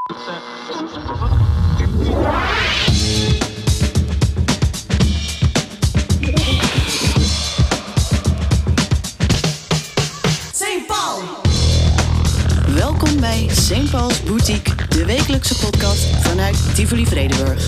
St. Paul. Welkom bij St. Paul's Boutique, de wekelijkse podcast vanuit Tivoli Vredenburg.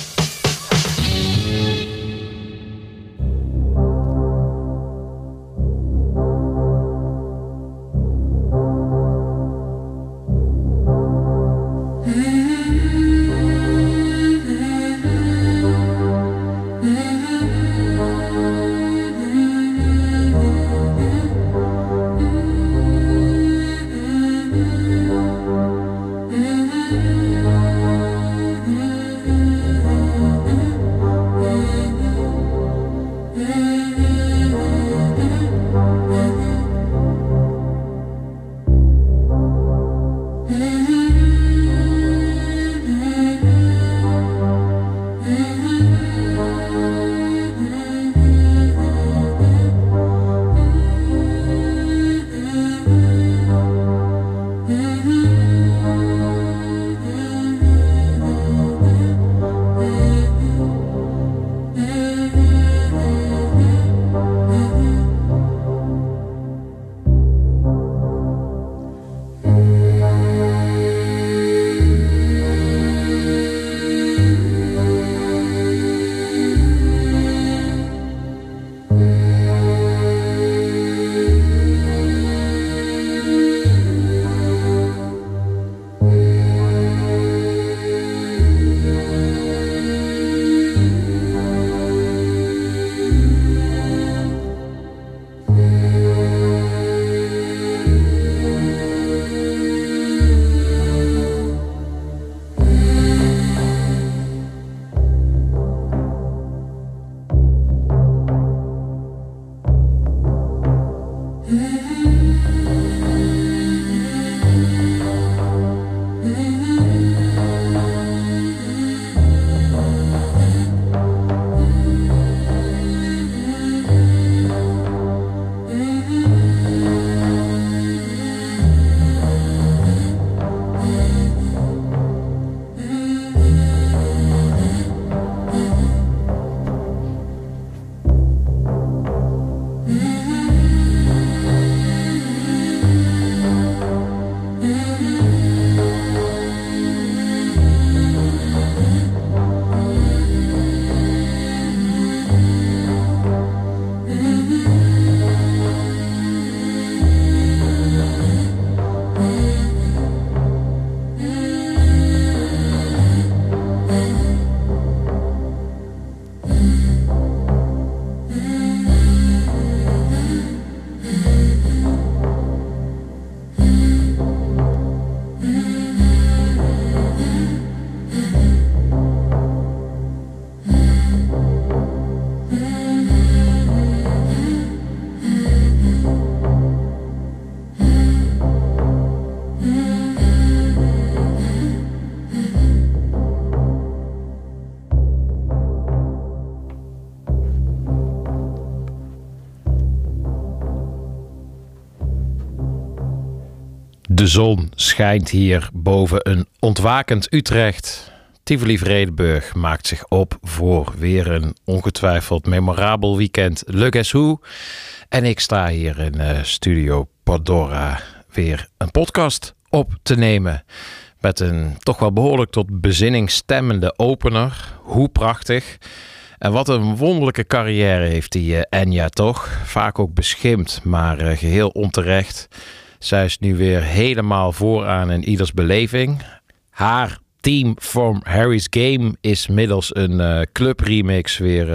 De zon schijnt hier boven een ontwakend Utrecht. Tivoli Vredenburg maakt zich op voor weer een ongetwijfeld memorabel weekend Le Guess Who. En ik sta hier in Studio Pandora weer een podcast op te nemen. Met een toch wel behoorlijk tot bezinning stemmende opener. Hoe prachtig. En wat een wonderlijke carrière heeft die Enya toch. Vaak ook beschimpt, maar geheel onterecht. Zij is nu weer helemaal vooraan in ieders beleving. Haar Team from Harry's Game is middels een clubremix weer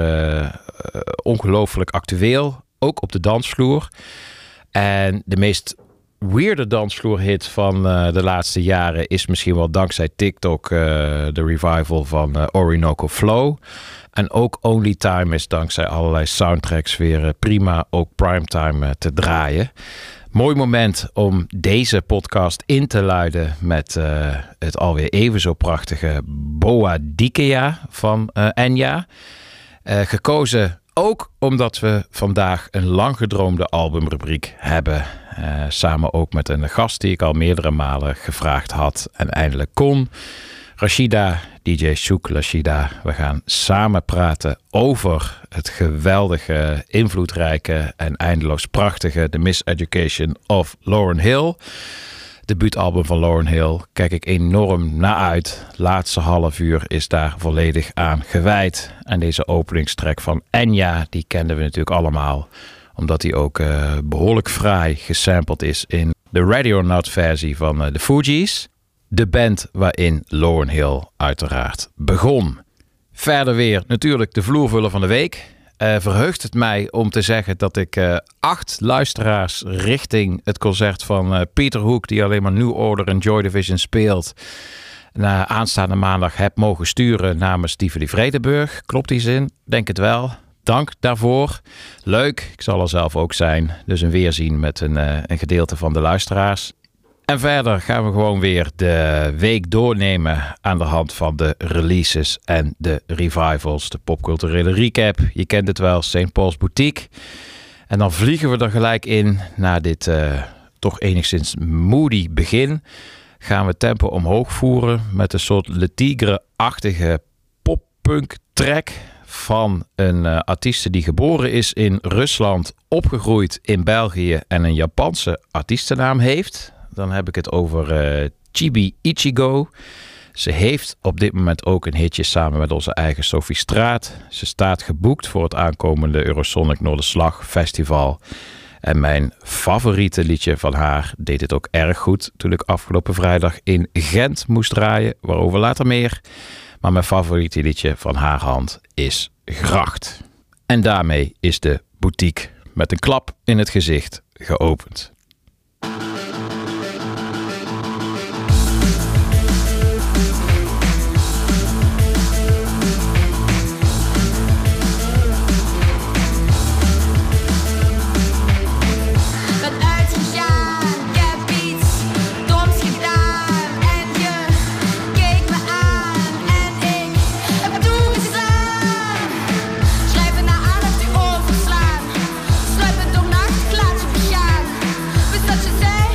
ongelooflijk actueel. Ook op de dansvloer. En de meest weirde dansvloerhit van de laatste jaren is misschien wel dankzij TikTok de revival van Orinoco Flow. En ook Only Time is dankzij allerlei soundtracks weer prima ook primetime te draaien. Mooi moment om deze podcast in te luiden met het alweer even zo prachtige Boa Dikea van Enya. Gekozen ook omdat we vandaag een lang gedroomde albumrubriek hebben. Samen ook met een gast die ik al meerdere malen gevraagd had en eindelijk kon. Rashida, DJ Souk Rashida. We gaan samen praten over het geweldige, invloedrijke en eindeloos prachtige The Miseducation of Lauryn Hill. Debuutalbum van Lauryn Hill. Kijk ik enorm naar uit. Laatste half uur is daar volledig aan gewijd. En deze openingstrack van Enya, die kenden we natuurlijk allemaal. Omdat die ook behoorlijk fraai gesampled is in de Radio-Not versie van de Fugees. De band waarin Lauryn Hill uiteraard begon. Verder weer natuurlijk de vloervuller van de week. Verheugt het mij om te zeggen dat ik 8 luisteraars richting het concert van Peter Hook, die alleen maar New Order en Joy Division speelt, na aanstaande maandag heb mogen sturen namens Tivoli Vredenburg. Klopt die zin? Denk het wel. Dank daarvoor. Leuk, ik zal er zelf ook zijn. Dus een weerzien met een gedeelte van de luisteraars. En verder gaan we gewoon weer de week doornemen aan de hand van de releases en de revivals. De popculturele recap. Je kent het wel, St. Paul's Boutique. En dan vliegen we er gelijk in naar dit toch enigszins moody begin. Gaan we tempo omhoog voeren met een soort Le Tigre-achtige pop-punk track van een artieste die geboren is in Rusland, opgegroeid in België en een Japanse artiestennaam heeft. Dan heb ik het over Chibi Ichigo. Ze heeft op dit moment ook een hitje samen met onze eigen Sophie Straat. Ze staat geboekt voor het aankomende Eurosonic Noorderslag Festival. En mijn favoriete liedje van haar deed het ook erg goed toen ik afgelopen vrijdag in Gent moest draaien. Waarover later meer. Maar mijn favoriete liedje van haar hand is Gracht. En daarmee is de boutique met een klap in het gezicht geopend. Such a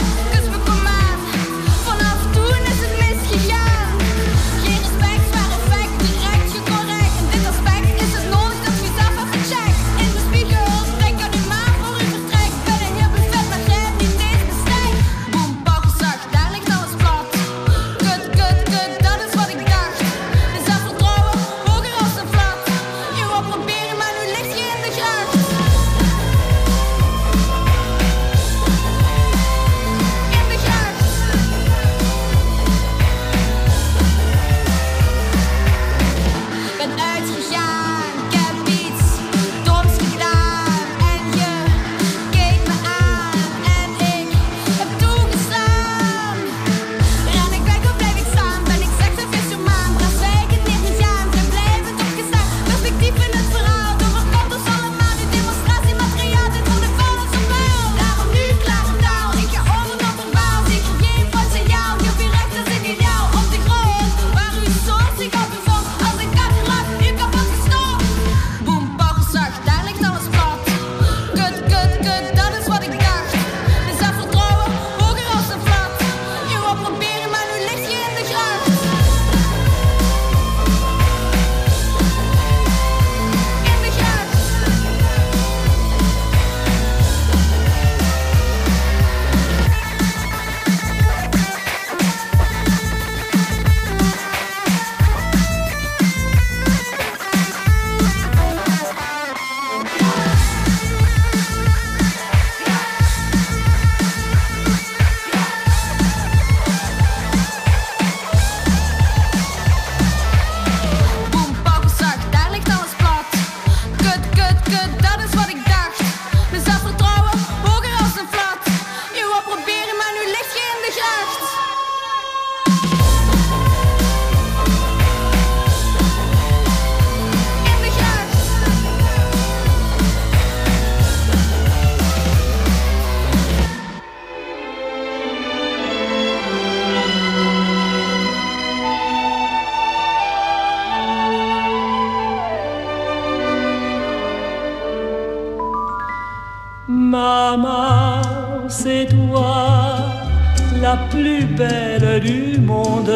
la plus belle du monde.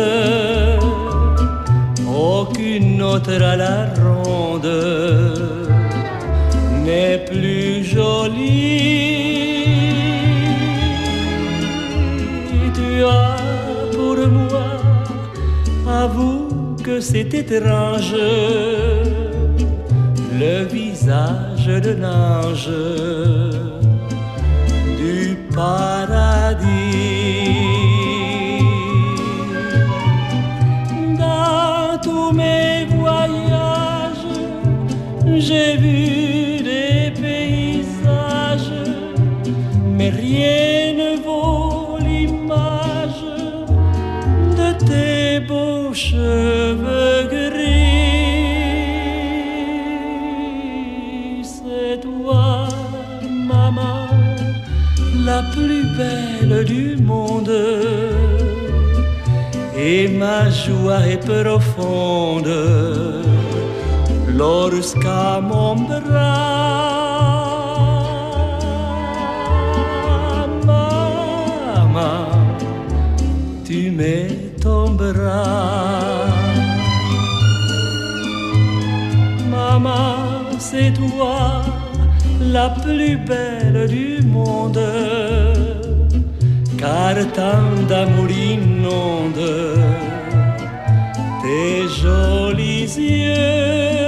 Aucune autre à la ronde n'est plus jolie. Tu as pour moi, avoue que c'est étrange, le visage d'un ange du paradis. Dans tous mes voyages, j'ai vu des paysages, mais rien ne vaut l'image de tes beaux cheveux gris. C'est toi, maman, la plus belle du monde, et ma joie est profonde lorsqu'à mon bras, maman, tu mets ton bras. Maman, c'est toi la plus belle du monde, car tant d'amour inonde tes jolis yeux.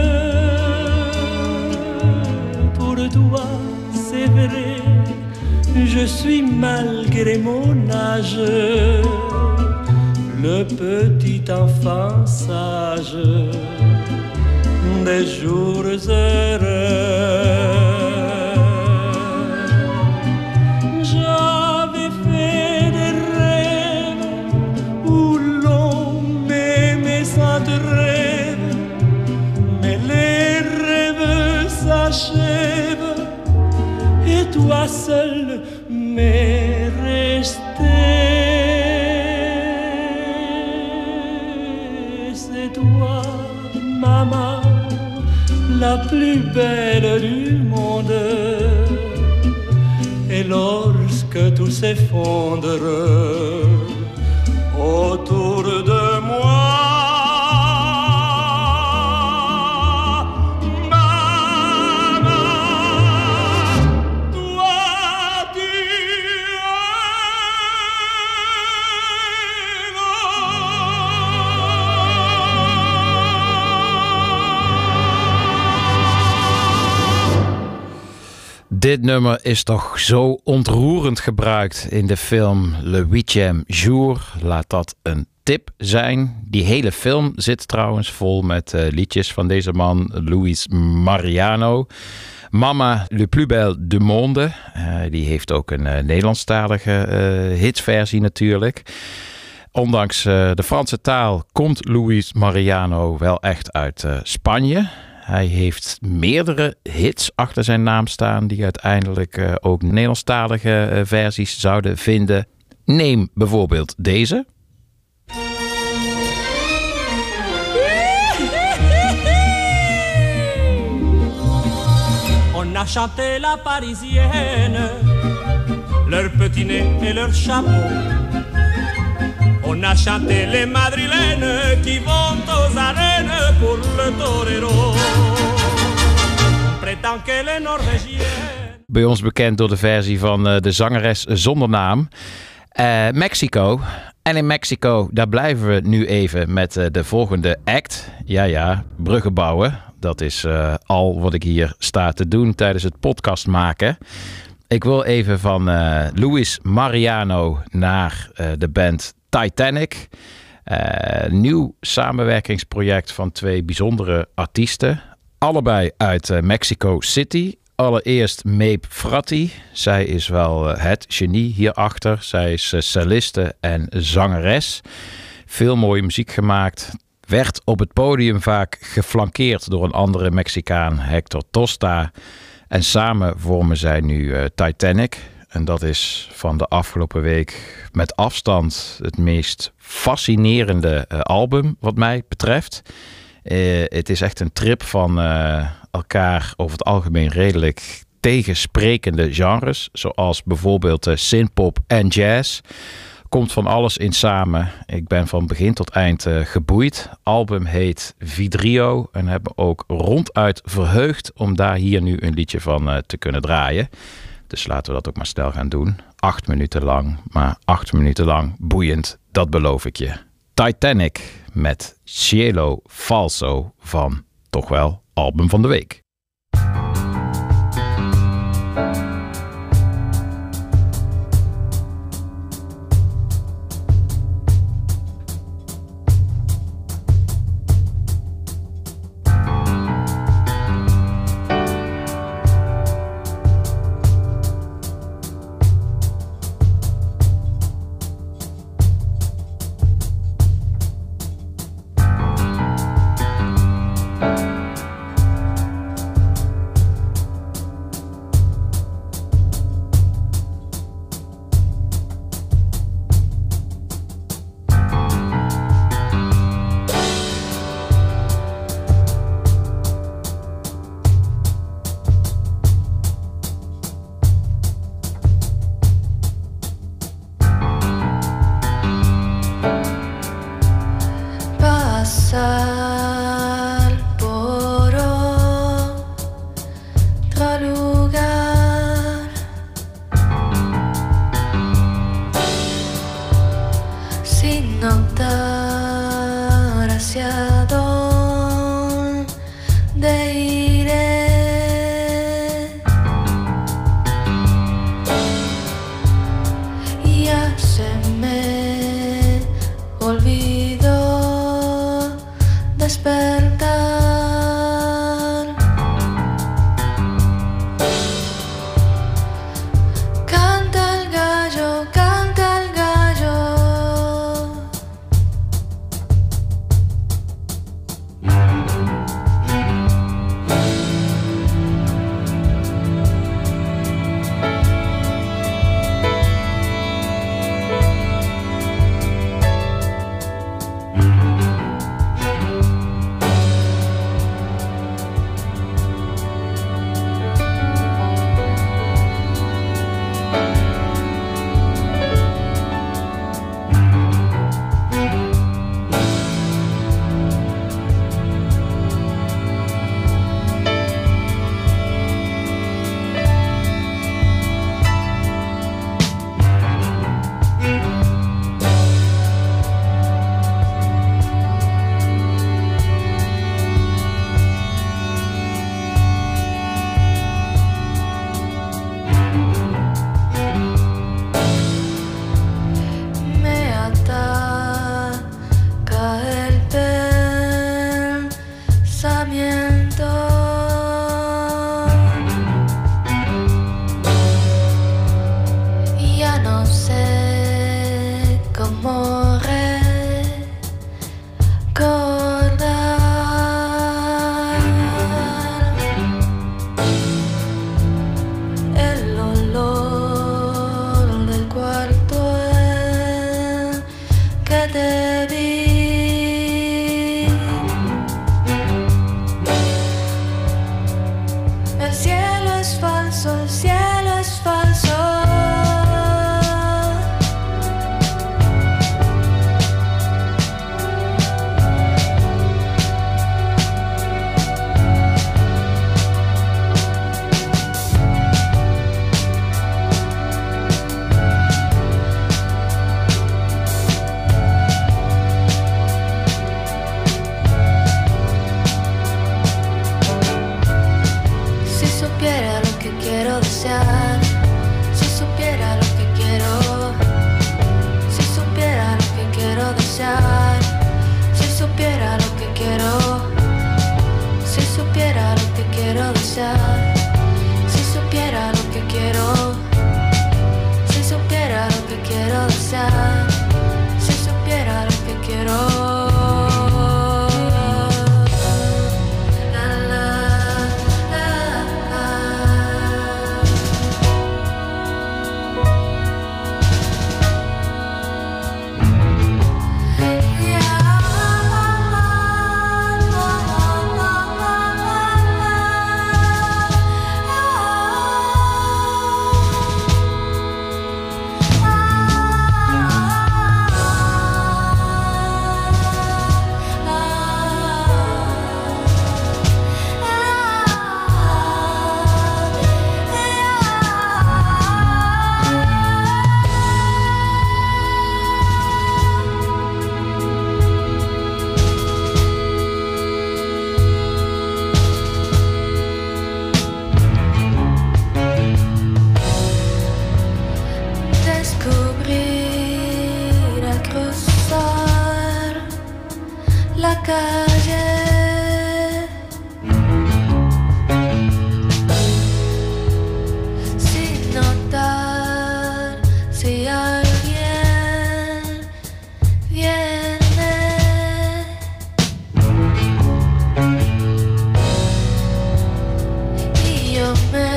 Pour toi, c'est vrai, je suis malgré mon âge le petit enfant sage des jours heureux. J'avais fait des rêves où l'on m'aimait sans trêve, mais les rêves s'achèvent et toi seul m'es resté. C'est toi, maman, la plus belle du monde. Et lorsque tout s'effondre autour de moi, dit nummer is toch zo ontroerend gebruikt in de film Le Huitième Jour. Laat dat een tip zijn. Die hele film zit trouwens vol met liedjes van deze man, Luis Mariano. Mama le plus belle du monde. Die heeft ook een Nederlandstalige hitsversie natuurlijk. Ondanks de Franse taal komt Luis Mariano wel echt uit Spanje. Hij heeft meerdere hits achter zijn naam staan die uiteindelijk ook Nederlandstalige versies zouden vinden. Neem bijvoorbeeld deze. On a chanté la parisienne, leur petit nez et leur chapeau. On a chanté les madrilènes qui vont aux arènes pour le torero. On prétend que les norvégiennes... Bij ons bekend door de versie van de zangeres zonder naam. Mexico. En in Mexico, daar blijven we nu even met de volgende act. Ja, bruggen bouwen. Dat is al wat ik hier sta te doen tijdens het podcast maken. Ik wil even van Luis Mariano naar de band Titanic. Nieuw samenwerkingsproject van twee bijzondere artiesten. Allebei uit Mexico City. Allereerst Maeve Fratti. Zij is wel het genie hierachter. Zij is celliste en zangeres. Veel mooie muziek gemaakt. Werd op het podium vaak geflankeerd door een andere Mexicaan, Hector Tosta. En samen vormen zij nu Titanic. En dat is van de afgelopen week met afstand het meest fascinerende album wat mij betreft. Het is echt een trip van elkaar over het algemeen redelijk tegensprekende genres. Zoals bijvoorbeeld synthpop en jazz. komt van alles in samen. Ik ben van begin tot eind geboeid. Album heet Vidrio en heb me ook ronduit verheugd om daar hier nu een liedje van te kunnen draaien. Dus laten we dat ook maar snel gaan doen. 8 minuten lang, maar 8 minuten lang boeiend, dat beloof ik je. Titanic met Cielo Falso van toch wel album van de week. la calle. Sin notar si alguien viene. Y yo me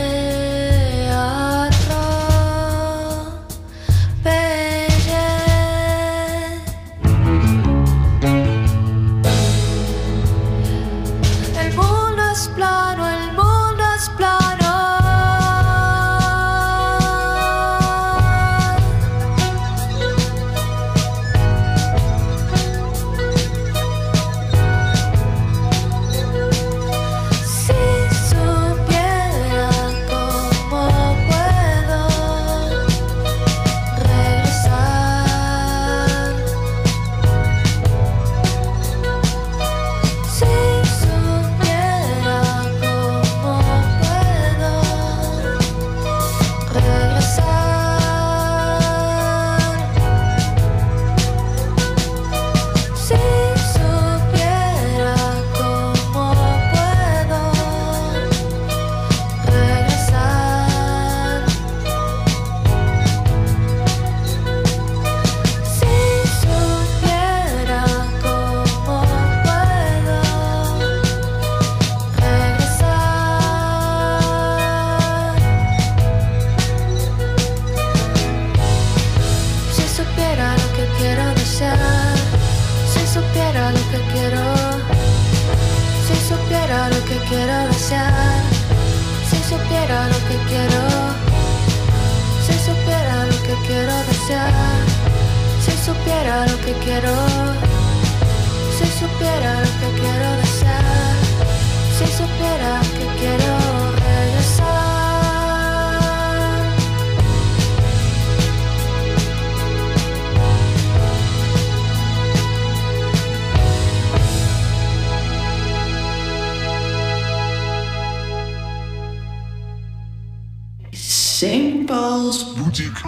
St. Paul's Boutique.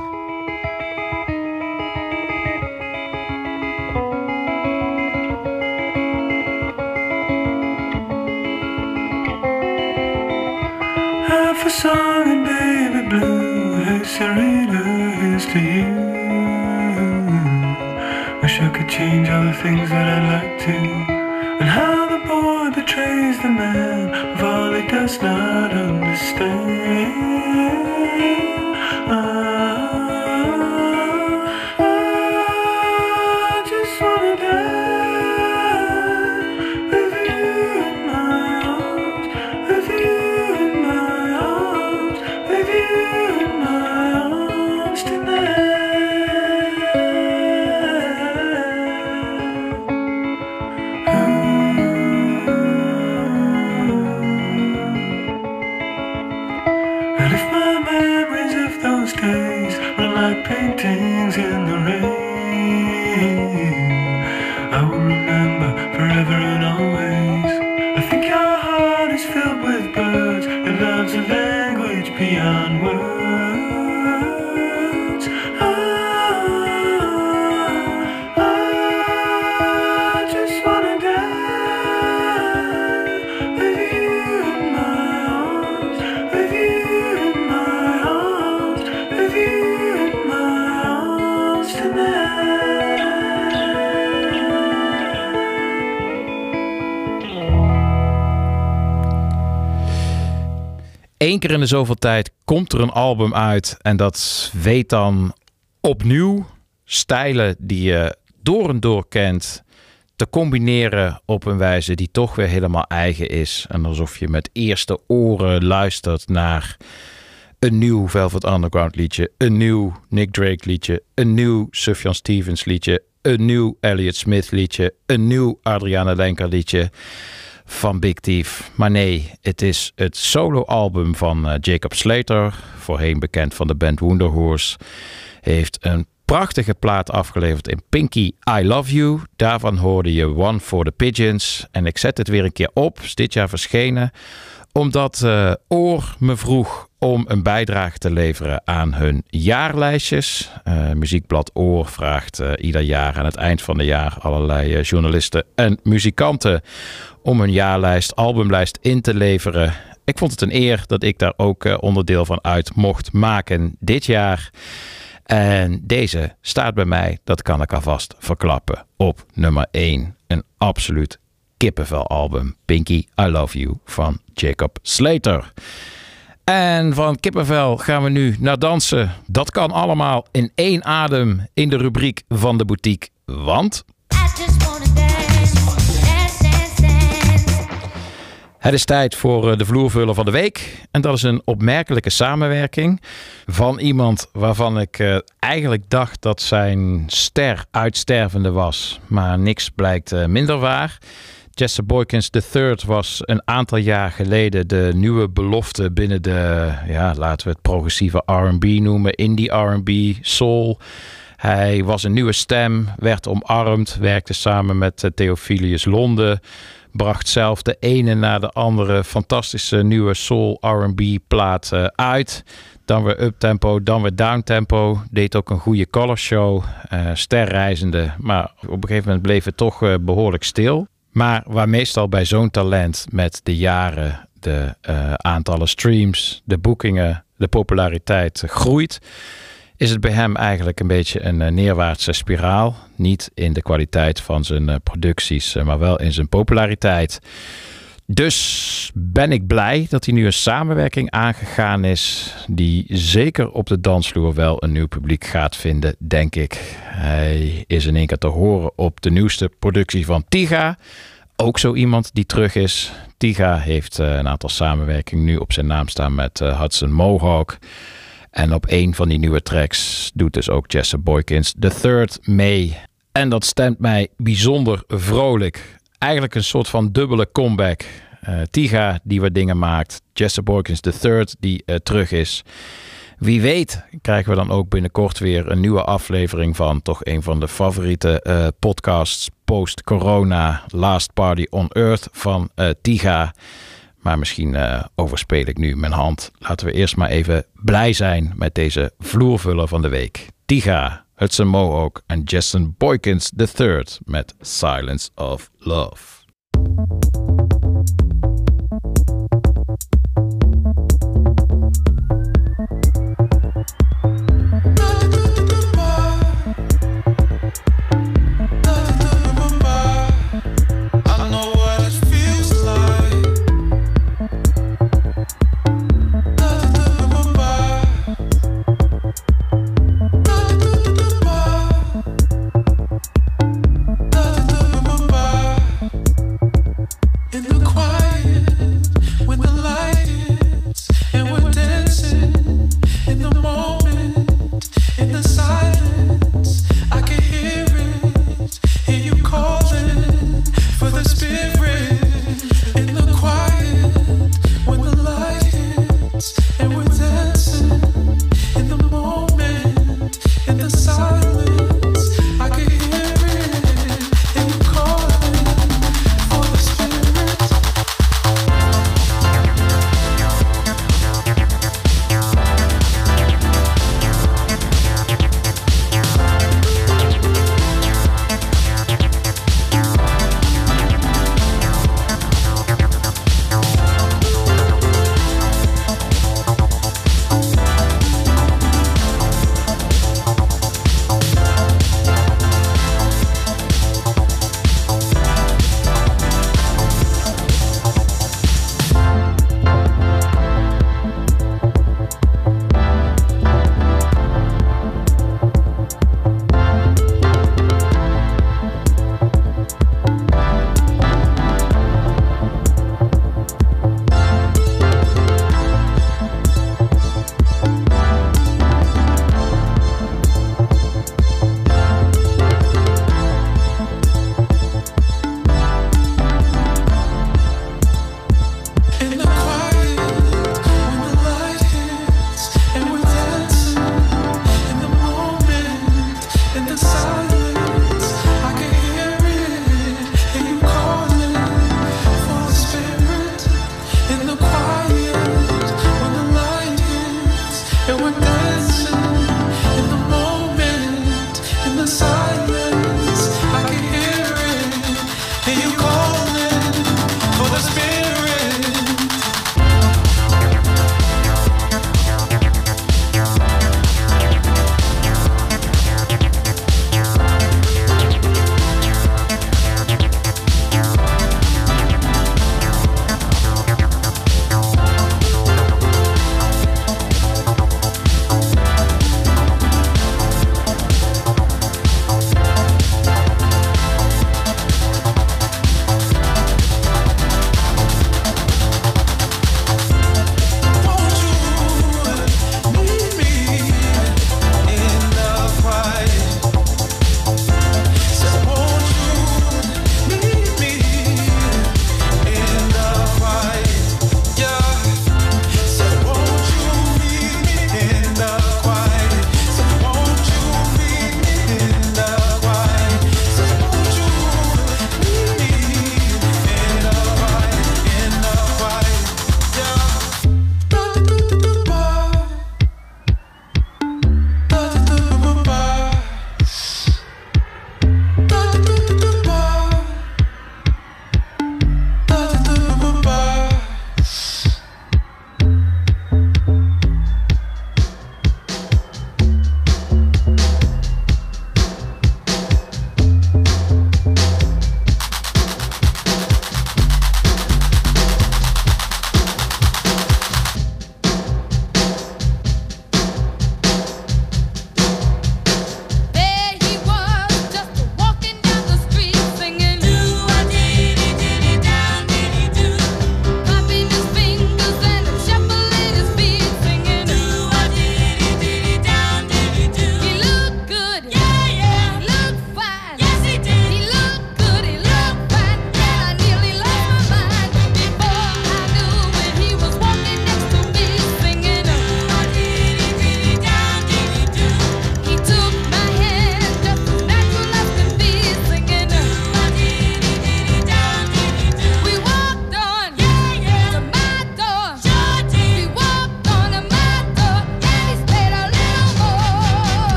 Half a song in baby blue. Hey Serena, here's to you. Wish I could change all the things that I'd like to. And how the boy betrays the man of all he does not understand. I just wanna die with you in my arms, with you in my arms, with you in my arms tonight. And if my memories of those days run like paintings in the rain, I will remember forever and always. I think your heart is filled with birds. It loves a language beyond words. I just wanna die with you in my arms, with you in my arms, with you in my arms tonight. Eén keer in de zoveel tijd komt er een album uit en dat weet dan opnieuw stijlen die je door en door kent te combineren op een wijze die toch weer helemaal eigen is. En alsof je met eerste oren luistert naar een nieuw Velvet Underground liedje, een nieuw Nick Drake liedje, een nieuw Sufjan Stevens liedje, een nieuw Elliott Smith liedje, een nieuw Adriana Lenker liedje van Big Thief. Maar nee, het is het soloalbum van Jacob Slater, voorheen bekend van de band Wunderhorse. Heeft een prachtige plaat afgeleverd in Pinky I Love You. Daarvan hoorde je One for the Pigeons. En ik zet het weer een keer op, is dit jaar verschenen, Omdat Oor me vroeg om een bijdrage te leveren aan hun jaarlijstjes. Muziekblad Oor vraagt ieder jaar aan het eind van het jaar allerlei journalisten en muzikanten om hun jaarlijst, albumlijst in te leveren. Ik vond het een eer dat ik daar ook onderdeel van uit mocht maken dit jaar. En deze staat bij mij, dat kan ik alvast verklappen, op nummer 1. Een absoluut kippenvelalbum. Pinky, I Love You van Jacob Slater. En van kippenvel gaan we nu naar dansen. Dat kan allemaal in één adem in de rubriek van de boutique. Want het is tijd voor de vloervuller van de week. En dat is een opmerkelijke samenwerking van iemand waarvan ik eigenlijk dacht dat zijn ster uitstervende was. Maar niks blijkt minder waar. Jesse Boykins III was een aantal jaar geleden de nieuwe belofte binnen de, laten we het progressieve R&B noemen, indie R&B, soul. Hij was een nieuwe stem, werd omarmd, werkte samen met Theophilus Londen. Bracht zelf de ene na de andere fantastische nieuwe soul R&B plaat uit. Dan weer uptempo, dan weer downtempo. Deed ook een goede colorshow, sterreizende. Maar op een gegeven moment bleef het toch behoorlijk stil. Maar waar meestal bij zo'n talent met de jaren de aantallen streams, de boekingen, de populariteit groeit, is het bij hem eigenlijk een beetje een neerwaartse spiraal. Niet in de kwaliteit van zijn producties, maar wel in zijn populariteit. Dus ben ik blij dat hij nu een samenwerking aangegaan is die zeker op de dansvloer wel een nieuw publiek gaat vinden, denk ik. Hij is in één keer te horen op de nieuwste productie van Tyga. Ook zo iemand die terug is. Tyga heeft een aantal samenwerkingen nu op zijn naam staan met Hudson Mohawk. En op een van die nieuwe tracks doet dus ook Jesse Boykins III mee. En dat stemt mij bijzonder vrolijk. Eigenlijk een soort van dubbele comeback. Tyga die wat dingen maakt. Jesse Boykins III die terug is. Wie weet krijgen we dan ook binnenkort weer een nieuwe aflevering van toch een van de favoriete podcasts post-corona. Last Party on Earth van Tyga. Maar misschien overspeel ik nu mijn hand. Laten we eerst maar even blij zijn met deze vloervuller van de week. Tyga, Hudson Mohawk en Jesse Boykins III met Silence of Love.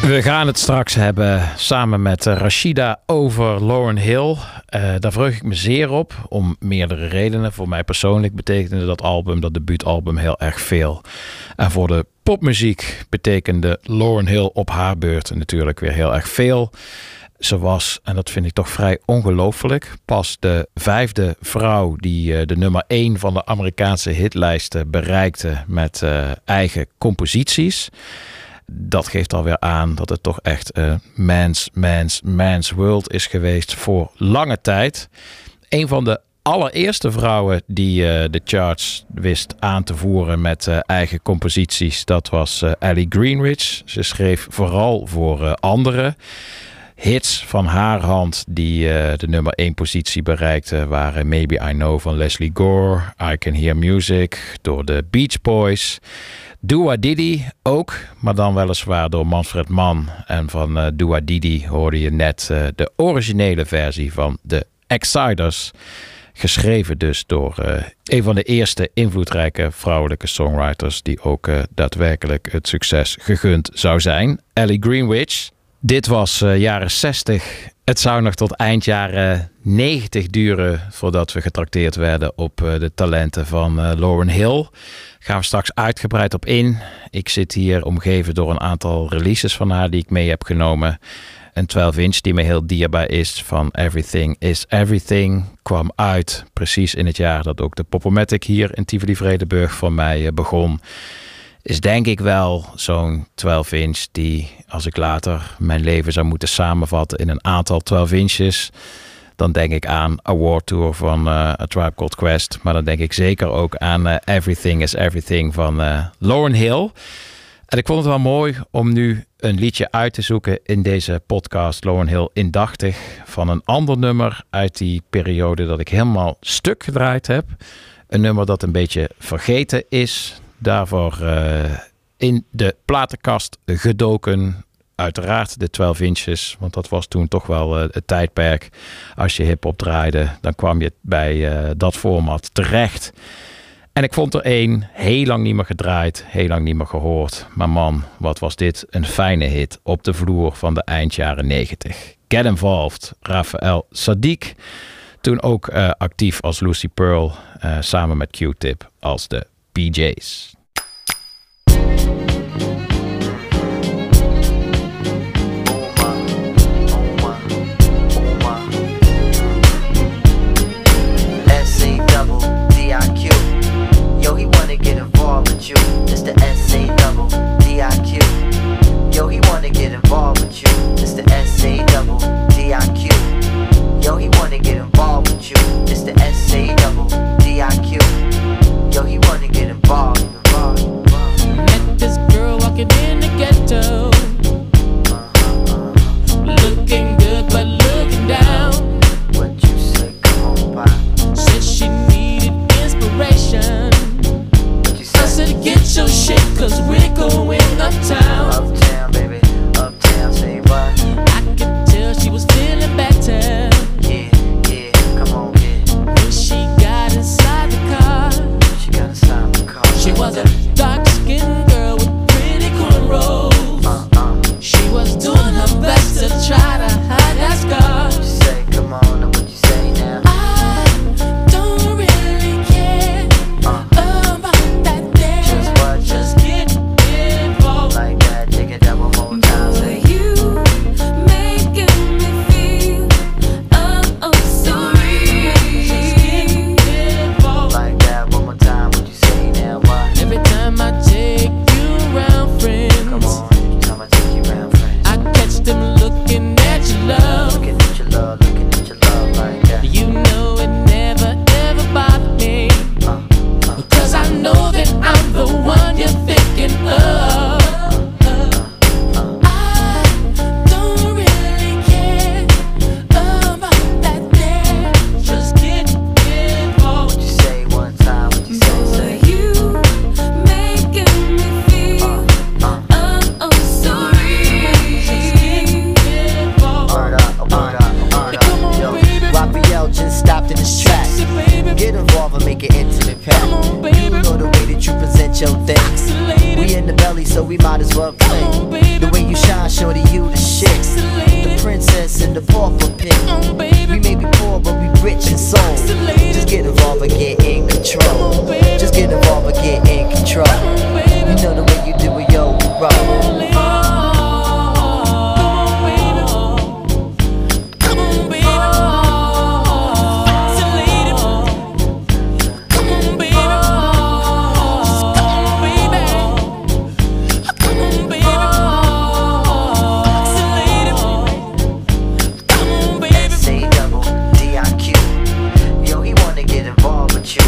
We gaan het straks hebben samen met Rashida over Lauryn Hill. Daar verheug ik me zeer op, om meerdere redenen. Voor mij persoonlijk betekende dat album, dat debuutalbum, heel erg veel. En voor de popmuziek betekende Lauryn Hill op haar beurt natuurlijk weer heel erg veel. Ze was, en dat vind ik toch vrij ongelooflijk, pas de 5e vrouw die de nummer 1 van de Amerikaanse hitlijsten bereikte met eigen composities. Dat geeft alweer aan dat het toch echt man's world is geweest voor lange tijd. Een van de allereerste vrouwen die de charts wist aan te voeren met eigen composities, dat was Ellie Greenwich. Ze schreef vooral voor anderen. Hits van haar hand die de nummer 1 positie bereikten waren Maybe I Know van Leslie Gore, I Can Hear Music door de Beach Boys. Dua Didi ook, maar dan weliswaar door Manfred Mann. En van Dua Didi hoorde je net de originele versie van de Exciters. Geschreven dus door een van de eerste invloedrijke vrouwelijke songwriters die ook daadwerkelijk het succes gegund zou zijn. Ellie Greenwich. Dit was jaren 60. Het zou nog tot eind jaren 90 duren voordat we getrakteerd werden op de talenten van Lauryn Hill. Gaan we straks uitgebreid op in. Ik zit hier omgeven door een aantal releases van haar die ik mee heb genomen. Een 12-inch die me heel dierbaar is van Everything is Everything kwam uit precies in het jaar dat ook de Pop-O-Matic hier in Tivoli-Vredenburg van mij begon. Is denk ik wel zo'n 12-inch die, als ik later mijn leven zou moeten samenvatten in een aantal 12-inches, dan denk ik aan A War Tour van A Tribe Called Quest. Maar dan denk ik zeker ook aan Everything is Everything van Lauryn Hill. En ik vond het wel mooi om nu een liedje uit te zoeken in deze podcast Lauryn Hill indachtig van een ander nummer uit die periode dat ik helemaal stuk gedraaid heb. Een nummer dat een beetje vergeten is. Daarvoor in de platenkast gedoken. Uiteraard de 12 inches, want dat was toen toch wel het tijdperk. Als je hip-hop draaide, dan kwam je bij dat format terecht. En ik vond er één heel lang niet meer gedraaid, heel lang niet meer gehoord. Maar man, wat was dit een fijne hit op de vloer van de eind jaren 90. Get Involved, Raphael Saadiq. Toen ook actief als Lucy Pearl, samen met Q-Tip als de PJ's. Yo, he wanna get involved with you. It's the S-A-double-D-I-Q. Yo, he wanna get involved with you. It's the S-A-double-D-I-Q. Yo, he wanna get involved with you. It's the S-A-double-D-I-Q. Yo, he wanna get involved. the fall for pick. We may be poor, but we rich in soul. Just get involved and get in control. Just get involved and get in control. You know the way you do it, yo, we roll. S-A-double-D-I-Q. Yo, he wanna get involved with you.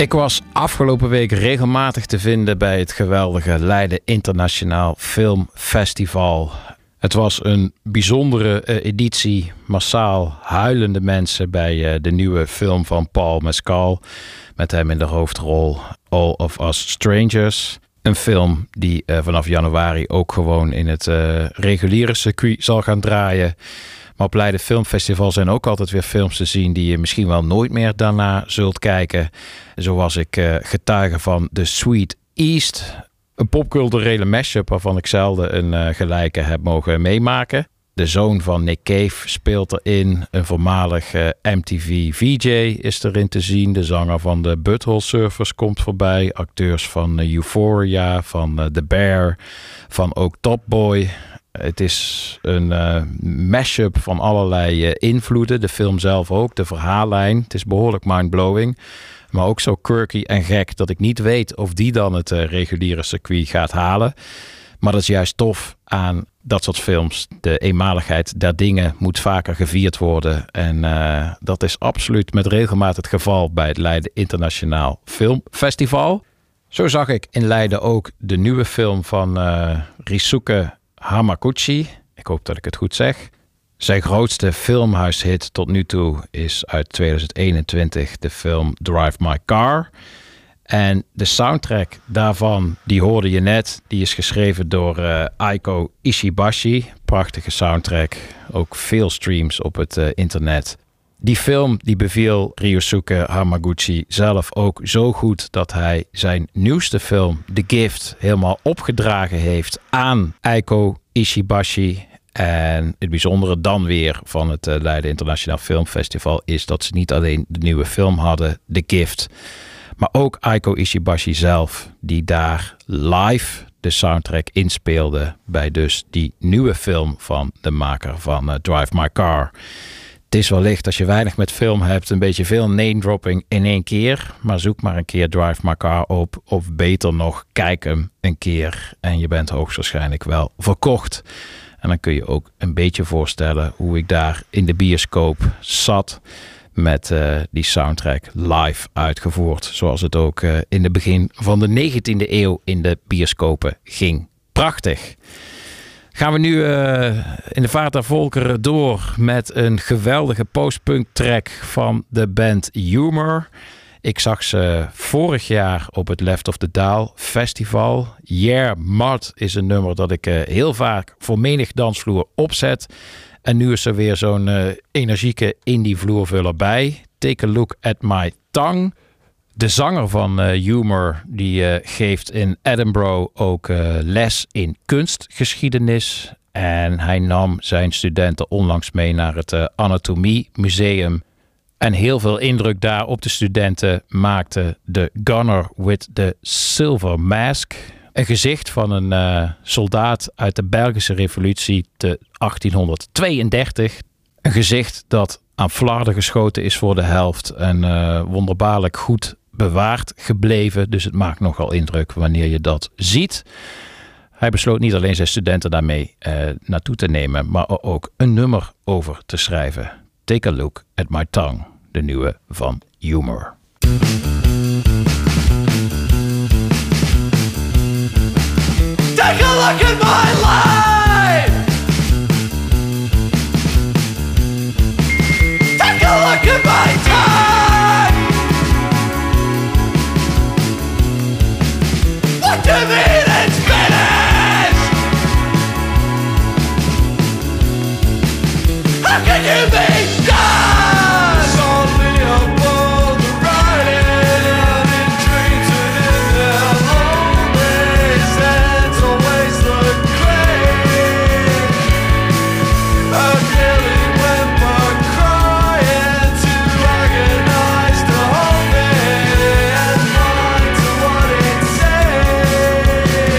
Ik was afgelopen week regelmatig te vinden bij het geweldige Leiden Internationaal Filmfestival. Het was een bijzondere editie, massaal huilende mensen bij de nieuwe film van Paul Mescal. Met hem in de hoofdrol All of Us Strangers. Een film die vanaf januari ook gewoon in het reguliere circuit zal gaan draaien. Maar op Leiden Filmfestival zijn ook altijd weer films te zien die je misschien wel nooit meer daarna zult kijken. Zo was ik getuige van The Sweet East. Een popculturele mashup waarvan ik zelden een gelijke heb mogen meemaken. De zoon van Nick Cave speelt erin. Een voormalig MTV VJ is erin te zien. De zanger van de Butthole Surfers komt voorbij. Acteurs van Euphoria, van The Bear, van ook Top Boy. Het is een mashup van allerlei invloeden. De film zelf ook, de verhaallijn. Het is behoorlijk mindblowing. Maar ook zo quirky en gek dat ik niet weet of die dan het reguliere circuit gaat halen. Maar dat is juist tof aan dat soort films. De eenmaligheid der dingen moet vaker gevierd worden. En dat is absoluut met regelmaat het geval bij het Leiden Internationaal Filmfestival. Zo zag ik in Leiden ook de nieuwe film van Ryusuke Hamaguchi. Ik hoop dat ik het goed zeg. Zijn grootste filmhuishit tot nu toe is uit 2021 de film Drive My Car. En de soundtrack daarvan, die hoorde je net. Die is geschreven door Aiko Ishibashi. Prachtige soundtrack. Ook veel streams op het internet. Die film die beviel Ryusuke Hamaguchi zelf ook zo goed dat hij zijn nieuwste film The Gift helemaal opgedragen heeft aan Aiko Ishibashi. En het bijzondere dan weer van het Leiden Internationaal Filmfestival is dat ze niet alleen de nieuwe film hadden, The Gift, maar ook Aiko Ishibashi zelf, die daar live de soundtrack inspeelde bij dus die nieuwe film van de maker van Drive My Car. Het is wellicht als je weinig met film hebt een beetje veel name-dropping in één keer. Maar zoek maar een keer Drive My Car op. Of beter nog, kijk hem een keer. En je bent hoogstwaarschijnlijk wel verkocht. En dan kun je ook een beetje voorstellen hoe ik daar in de bioscoop zat. Met die soundtrack live uitgevoerd. Zoals het ook in het begin van de 19e eeuw in de bioscopen ging. Prachtig. Gaan we nu in de vaart der volkeren door met een geweldige postpunk track van de band Humor. Ik zag ze vorig jaar op het Left of the Dial festival. Yeah, Mud is een nummer dat ik heel vaak voor menig dansvloer opzet. En nu is er weer zo'n energieke indie vloervuller bij. Take a look at my tongue. De zanger van Humor die geeft in Edinburgh ook les in kunstgeschiedenis. En hij nam zijn studenten onlangs mee naar het Anatomie Museum. En heel veel indruk daar op de studenten maakte de Gunner with the Silver Mask. Een gezicht van een soldaat uit de Belgische revolutie te 1832. Een gezicht dat aan flarden geschoten is voor de helft. En wonderbaarlijk goed bewaard gebleven. Dus het maakt nogal indruk wanneer je dat ziet. Hij besloot niet alleen zijn studenten daarmee naartoe te nemen, maar er ook een nummer over te schrijven. Take a look at my tongue, de nieuwe van Humor. Take a look at my life. Take a look at my time. What do you mean it's finished? How can you be done? It's only above the writing and in dreams and in their own days. It's always the claim. A killing whimper crying to agonize the whole thing and mind to what it says.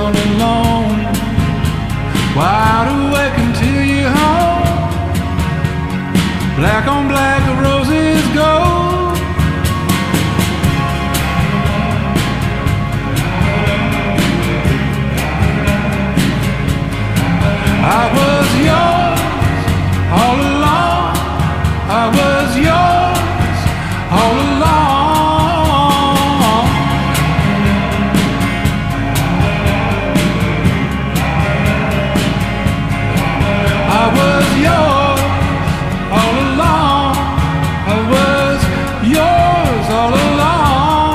all alone, wide awake until you're home. Black on black, the roses gold. I was yours all along. I was yours all along. I was yours all along. I was yours all along.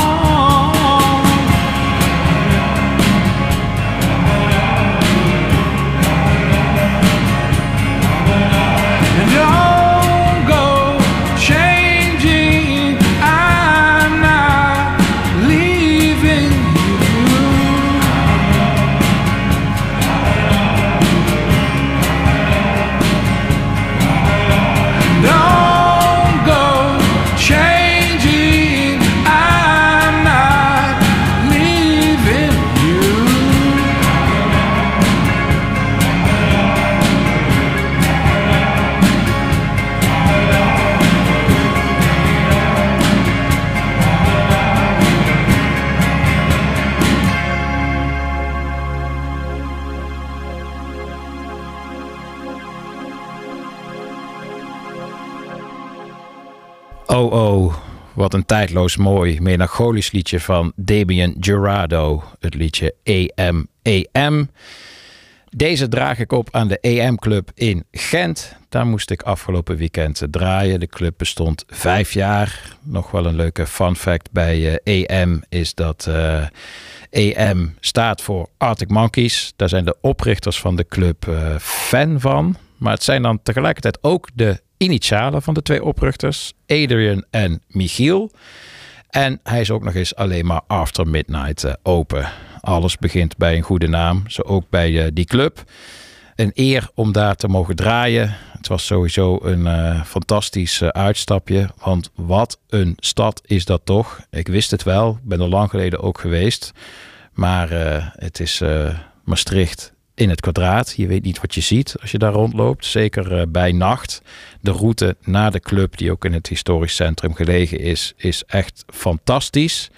And don't go changing. I'm not leaving you. Don't go changing. I'm not leaving you. Oh oh, wat een tijdloos mooi melancholisch liedje van Damien Jurado. Het liedje AM. Deze draag ik op aan de AM Club in Gent. Daar moest ik afgelopen weekend draaien. De club bestond 5 jaar. Nog wel een leuke fun fact bij AM is dat AM staat voor Arctic Monkeys. Daar zijn de oprichters van de club fan van. Maar het zijn dan tegelijkertijd ook de initialen van de 2 oprichters, Adrian en Michiel. En hij is ook nog eens alleen maar after midnight open. Alles begint bij een goede naam, zo ook bij die club. Een eer om daar te mogen draaien. Het was sowieso een fantastisch uitstapje, want wat een stad is dat toch. Ik wist het wel, ik ben er lang geleden ook geweest. Maar het is Maastricht in het kwadraat. Je weet niet wat je ziet als je daar rondloopt. Zeker bij nacht. De route naar de club, die ook in het historisch centrum gelegen is echt fantastisch.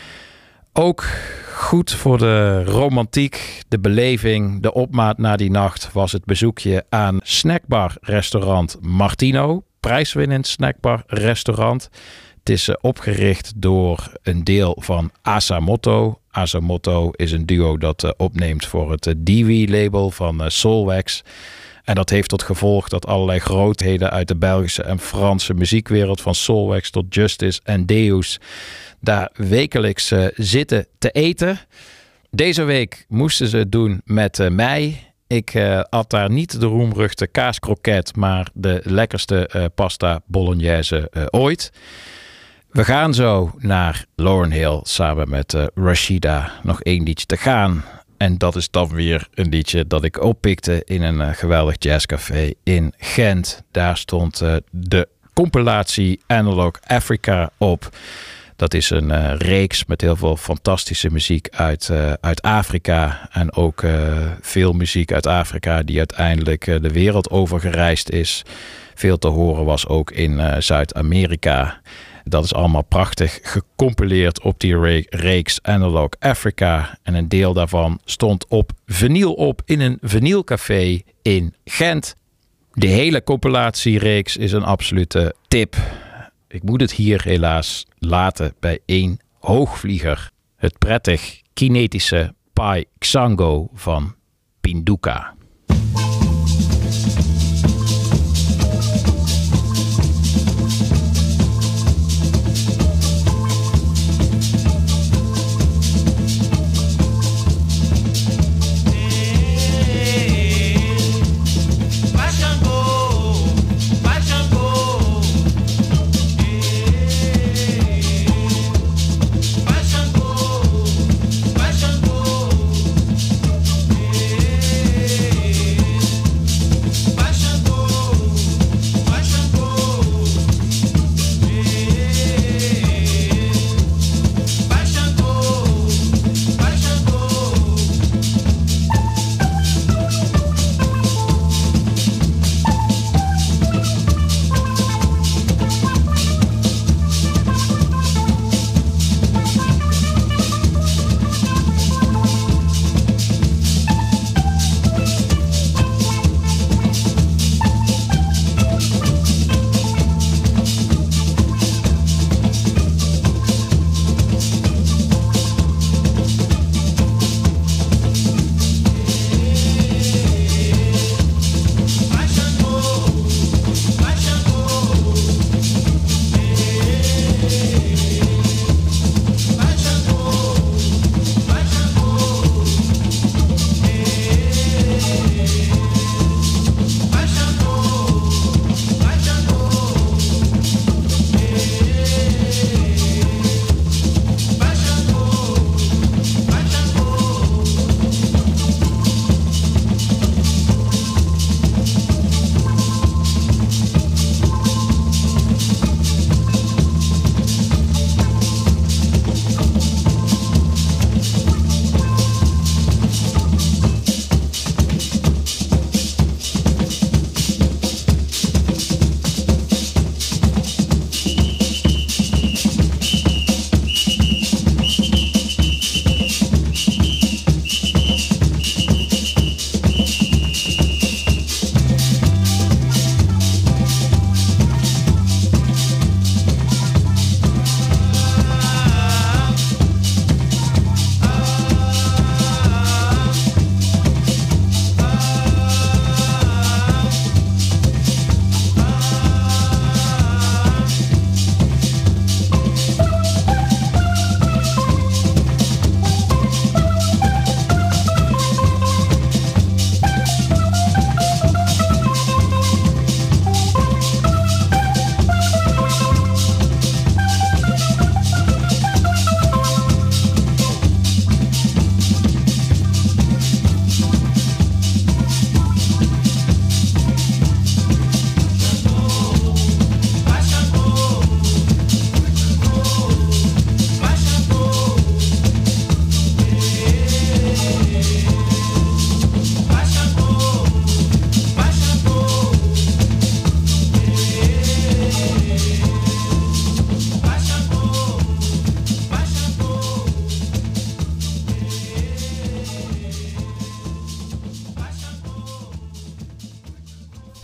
Ook goed voor de romantiek, de beleving, de opmaat na die nacht was het bezoekje aan snackbar-restaurant Martino. Prijswinnend snackbar-restaurant. Het is opgericht door een deel van Asamoto. Asamoto is een duo dat opneemt voor het Dewey-label van Soulwax. En dat heeft tot gevolg dat allerlei grootheden uit de Belgische en Franse muziekwereld, van Soulwax tot Justice en Deus, daar wekelijks zitten te eten. Deze week moesten ze het doen met mij. Ik at daar niet de roemruchte kaaskroket, maar de lekkerste pasta bolognese ooit. We gaan zo naar Lauryn Hill samen met Rashida. Nog 1 liedje te gaan. En dat is dan weer een liedje dat ik oppikte in een geweldig jazzcafé in Gent. Daar stond de compilatie Analog Africa op. Dat is een reeks met heel veel fantastische muziek uit Afrika. En ook veel muziek uit Afrika die uiteindelijk de wereld over gereisd is. Veel te horen was ook in Zuid-Amerika. Dat is allemaal prachtig gecompileerd op die reeks Analog Africa. En een deel daarvan stond op vinyl op in een vinylcafé in Gent. De hele compilatiereeks is een absolute tip. Ik moet het hier helaas laten bij 1 hoogvlieger. Het prettig kinetische Pai Xango van Pinduka. Hey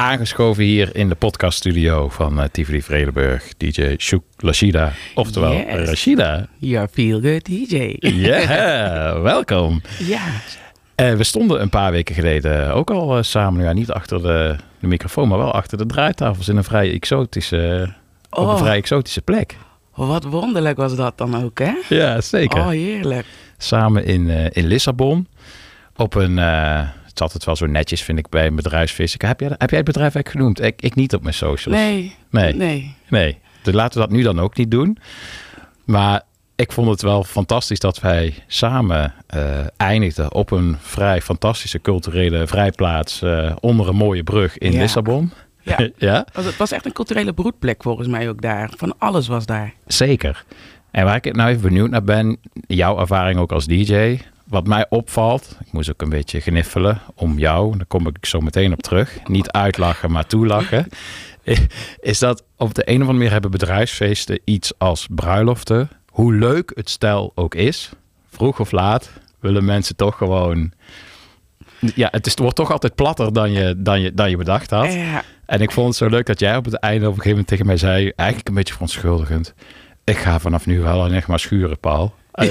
Aangeschoven hier in de podcaststudio van Tivoli Vredenburg, DJ Sjoek Rashida. Oftewel, Yes. Rashida. Your feel good DJ. Ja, welkom. Ja. We stonden een paar weken geleden ook al samen, ja, niet achter de microfoon, maar wel achter de draaitafels in een vrij exotische, op een vrij exotische plek. Wat wonderlijk was dat dan ook, hè? Ja, zeker. Oh, heerlijk. Samen in Lissabon. Op een, het is altijd wel zo netjes, vind ik, bij een bedrijfsfeest. Heb jij het bedrijf eigenlijk genoemd? Ik niet op mijn socials. Nee. Dus laten we dat nu dan ook niet doen. Maar ik vond het wel fantastisch dat wij samen eindigden op een vrij fantastische culturele vrijplaats onder een mooie brug in Ja. Lissabon. Ja. Ja, Het was echt een culturele broedplek volgens mij ook daar. Van alles was daar. zeker. En waar ik nou even benieuwd naar ben, jouw ervaring ook als DJ. Wat mij opvalt, ik moest ook een beetje gniffelen om jou, daar kom ik zo meteen op terug. Niet uitlachen, maar toelachen. Is dat op de een of andere manier hebben bedrijfsfeesten iets als bruiloften. Hoe leuk het stel ook is, vroeg of laat willen mensen toch gewoon... Ja, het wordt toch altijd platter dan je bedacht had. Ja. En ik vond het zo leuk dat jij op het einde op een gegeven moment tegen mij zei, eigenlijk een beetje verontschuldigend. Ik ga vanaf nu wel alleen maar schuren, Paul. En,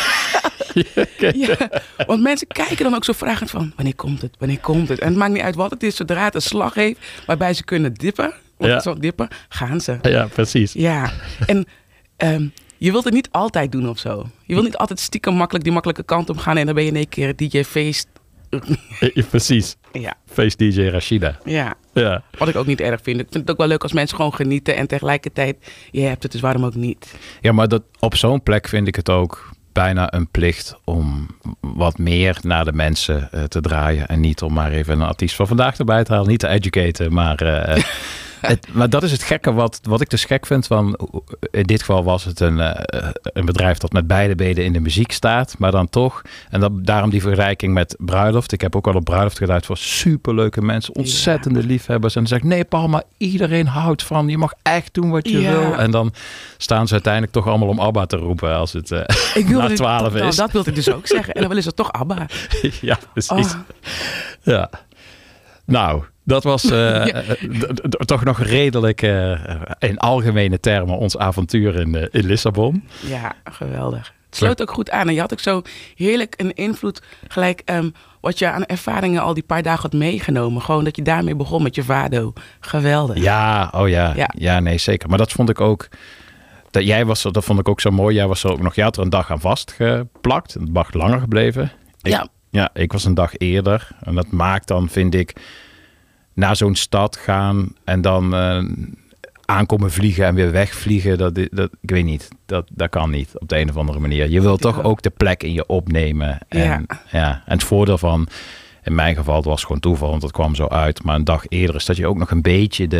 Ja, want mensen kijken dan ook zo vragend van, wanneer komt het? Wanneer komt het? En het maakt niet uit wat het is, zodra het een slag heeft waarbij ze kunnen dippen, want Ja. het zal dippen, gaan ze. ja, precies. Ja, en je wilt het niet altijd doen of zo. Je wilt niet altijd stiekem makkelijk die makkelijke kant op gaan en dan ben je in één keer DJ-feest. Precies. Ja, Face DJ Rashida. ja. Ja. Wat ik ook niet erg vind. Ik vind het ook wel leuk als mensen gewoon genieten en tegelijkertijd, je hebt het, dus waarom ook niet? Ja, maar op zo'n plek vind ik het ook bijna een plicht om wat meer naar de mensen te draaien. En niet om maar even een artiest van vandaag erbij te halen. Niet te educaten, maar... maar dat is het gekke wat ik dus gek vind. Van, in dit geval was het een bedrijf dat met beide benen in de muziek staat. Maar dan toch, en daarom die vergelijking met bruiloft. Ik heb ook wel op bruiloft gedaan voor superleuke mensen. Ontzettende liefhebbers. En dan zeg ik, nee Paul, maar iedereen houdt van. Je mag echt doen wat je wil. En dan staan ze uiteindelijk toch allemaal om ABBA te roepen als het na 12 is. Nou, dat wilde ik dus ook zeggen. En dan willen ze toch ABBA. Ja, precies. Oh. Ja. Nou, dat was toch nog redelijk in algemene termen ons avontuur in Lissabon. Ja, geweldig. Het sloot ook goed aan. En je had ook zo heerlijk een invloed gelijk wat je aan ervaringen al die paar dagen had meegenomen. Gewoon dat je daarmee begon met je vado. Geweldig. Ja, oh ja. Ja. Ja, nee, zeker. Maar dat vond ik ook... Dat vond ik ook zo mooi. Jij was er ook nog... Je had er een dag aan vastgeplakt. Het mag langer gebleven. Ja, ik was een dag eerder. En dat maakt dan, vind ik, naar zo'n stad gaan en dan aankomen vliegen en weer wegvliegen. Dat, ik weet niet. Dat kan niet op de een of andere manier. Je wilt toch ook de plek in je opnemen. En, en het voordeel van, in mijn geval, het was gewoon toeval, want het kwam zo uit. Maar een dag eerder is dat je ook nog een beetje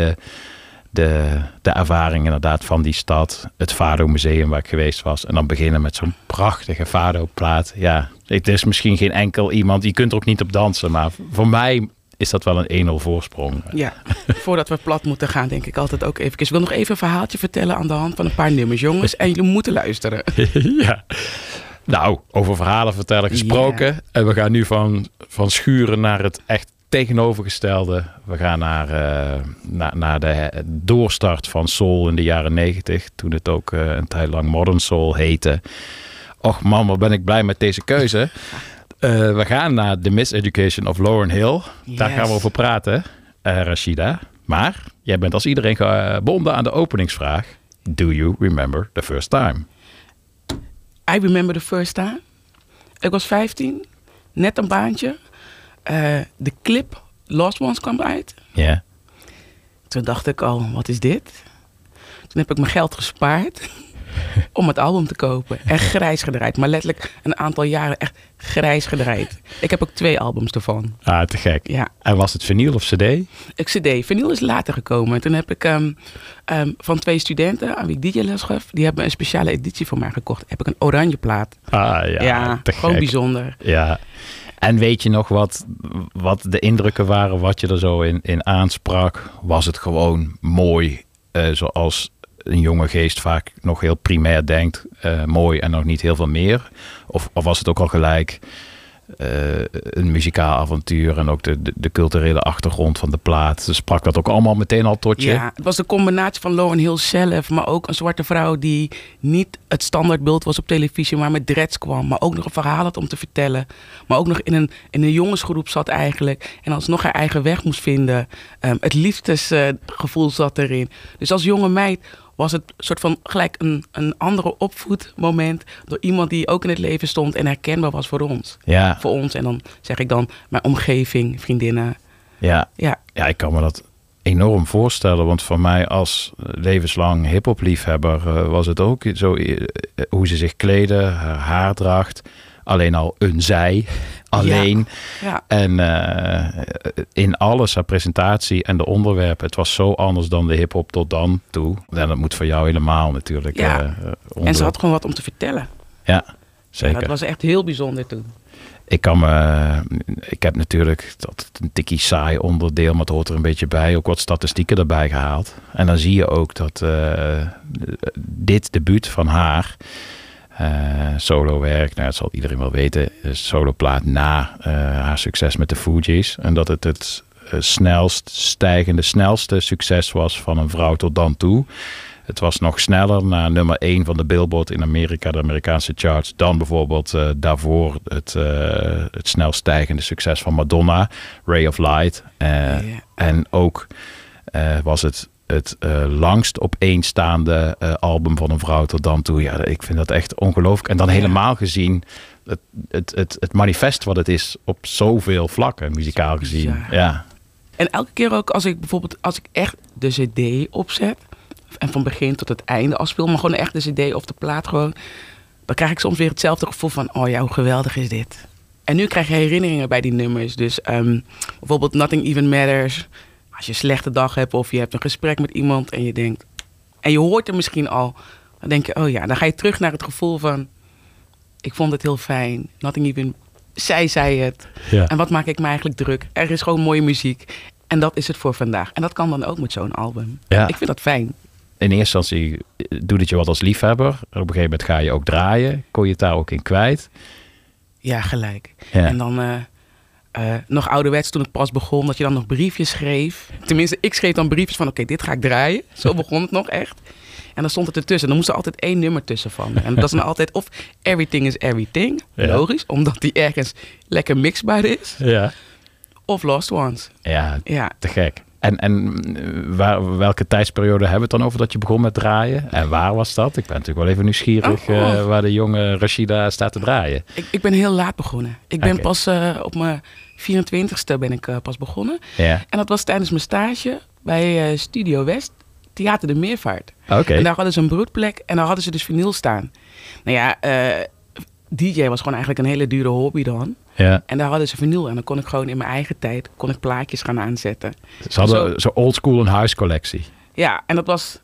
de ervaring inderdaad van die stad. Het Fado Museum waar ik geweest was. En dan beginnen met zo'n prachtige Fado-plaat. Ja, het is misschien geen enkel iemand. Je kunt er ook niet op dansen. Maar voor mij is dat wel een 1-0 voorsprong. Ja, voordat we plat moeten gaan, denk ik altijd ook even. Ik wil nog even een verhaaltje vertellen aan de hand van een paar nummers, jongens. En jullie moeten luisteren. Ja. Nou, over verhalen vertellen gesproken. Ja. En we gaan nu van schuren naar het echt tegenovergestelde. We gaan naar de doorstart van soul in de jaren 90. Toen het ook een tijd lang modern soul heette. Och man, wat ben ik blij met deze keuze. We gaan naar The Miseducation of Lauryn Hill. Daar gaan we over praten, Rashida. Maar jij bent als iedereen gebonden aan de openingsvraag. Do you remember the first time? I remember the first time. Ik was 15, net een baantje. De clip Lost Ones kwam uit. Ja. Toen dacht ik al, wat is dit? Toen heb ik mijn geld gespaard om het album te kopen. En grijs gedraaid. Maar letterlijk een aantal jaren echt grijs gedraaid. Ik heb ook 2 albums ervan. Ah, te gek. Ja. En was het vinyl of cd? CD. Vinyl is later gekomen. En toen heb ik van 2 studenten aan wie ik DJ-les gaf, die hebben een speciale editie voor mij gekocht. Heb ik een oranje plaat. Ah ja, te gewoon gek. bijzonder. Ja. En weet je nog wat de indrukken waren, wat je er zo in aansprak? Was het gewoon mooi, zoals een jonge geest vaak nog heel primair denkt, mooi en nog niet heel veel meer? Of was het ook al gelijk een muzikaal avontuur en ook de culturele achtergrond van de plaat. Dus sprak dat ook allemaal meteen al tot je? Ja, het was de combinatie van Lauryn Hill zelf, maar ook een zwarte vrouw die niet het standaardbeeld was op televisie, maar met dreads kwam. Maar ook nog een verhaal had om te vertellen. Maar ook nog in een jongensgroep zat eigenlijk. En alsnog haar eigen weg moest vinden. Het liefdesgevoel zat erin. Dus als jonge meid was het soort van gelijk een andere opvoedmoment door iemand die ook in het leven stond en herkenbaar was voor ons. Ja. Voor ons. En dan zeg ik dan mijn omgeving, vriendinnen. Ja. Ja. Ja, ik kan me dat enorm voorstellen. Want voor mij als levenslang hiphop liefhebber was het ook zo hoe ze zich kleden, haar haardracht. Alleen al een zij. Alleen. Ja. En in alles, haar presentatie en de onderwerpen. Het was zo anders dan de hiphop tot dan toe. En dat moet voor jou helemaal natuurlijk. Ja. En ze had gewoon wat om te vertellen. Ja, Ja, zeker. dat was echt heel bijzonder toen. Ik heb natuurlijk dat een tikkie saai onderdeel, maar het hoort er een beetje bij. Ook wat statistieken erbij gehaald. En dan zie je ook dat dit debuut van haar, solowerk, nou, dat zal iedereen wel weten, soloplaat na haar succes met de Fugees. En dat het snelste succes was van een vrouw tot dan toe. Het was nog sneller naar nummer 1 van de Billboard in Amerika, de Amerikaanse charts, dan bijvoorbeeld daarvoor het snelst stijgende succes van Madonna, Ray of Light. En ook was het langst opeenstaande album van een vrouw tot dan toe. Ja, ik vind dat echt ongelooflijk. En dan helemaal gezien het manifest wat het is op zoveel vlakken, muzikaal gezien. Ja. En elke keer ook als ik echt de cd opzet en van begin tot het einde afspeel, maar gewoon echt de cd of de plaat gewoon, dan krijg ik soms weer hetzelfde gevoel van, oh ja, hoe geweldig is dit. En nu krijg je herinneringen bij die nummers. Dus bijvoorbeeld Nothing Even Matters. Als je een slechte dag hebt of je hebt een gesprek met iemand en je denkt, en je hoort er misschien al, dan denk je, oh ja, dan ga je terug naar het gevoel van, ik vond het heel fijn. Nothing Even, zij zei het. Ja. En wat maak ik me eigenlijk druk? Er is gewoon mooie muziek. En dat is het voor vandaag. En dat kan dan ook met zo'n album. Ja. Ik vind dat fijn. In eerste instantie doe het je wat als liefhebber. Op een gegeven moment ga je ook draaien. Kon je het daar ook in kwijt? Ja, gelijk. Ja. En dan nog ouderwets toen het pas begon, dat je dan nog briefjes schreef. Tenminste, ik schreef dan briefjes van, oké, dit ga ik draaien. Zo begon het nog echt. En dan stond het ertussen. Dan moest er altijd 1 nummer tussen van. En dat is dan altijd of Everything is Everything. Ja. Logisch, omdat die ergens lekker mixbaar is. Ja. Of Lost Ones. Ja, Ja. te gek. En welke tijdsperiode hebben we het dan over dat je begon met draaien? En waar was dat? Ik ben natuurlijk wel even nieuwsgierig waar de jonge Rashida staat te draaien. Ik ben heel laat begonnen. Ik ben Oké. pas op mijn 24ste ben ik pas begonnen. Ja. En dat was tijdens mijn stage bij Studio West, Theater de Meervaart. Oké. En daar hadden ze een broedplek en daar hadden ze dus vinyl staan. Nou ja, DJ was gewoon eigenlijk een hele dure hobby dan. Ja. En daar hadden ze vinyl en dan kon ik gewoon in mijn eigen tijd plaatjes gaan aanzetten. Ze hadden zo old school een huiscollectie. Ja, en dat was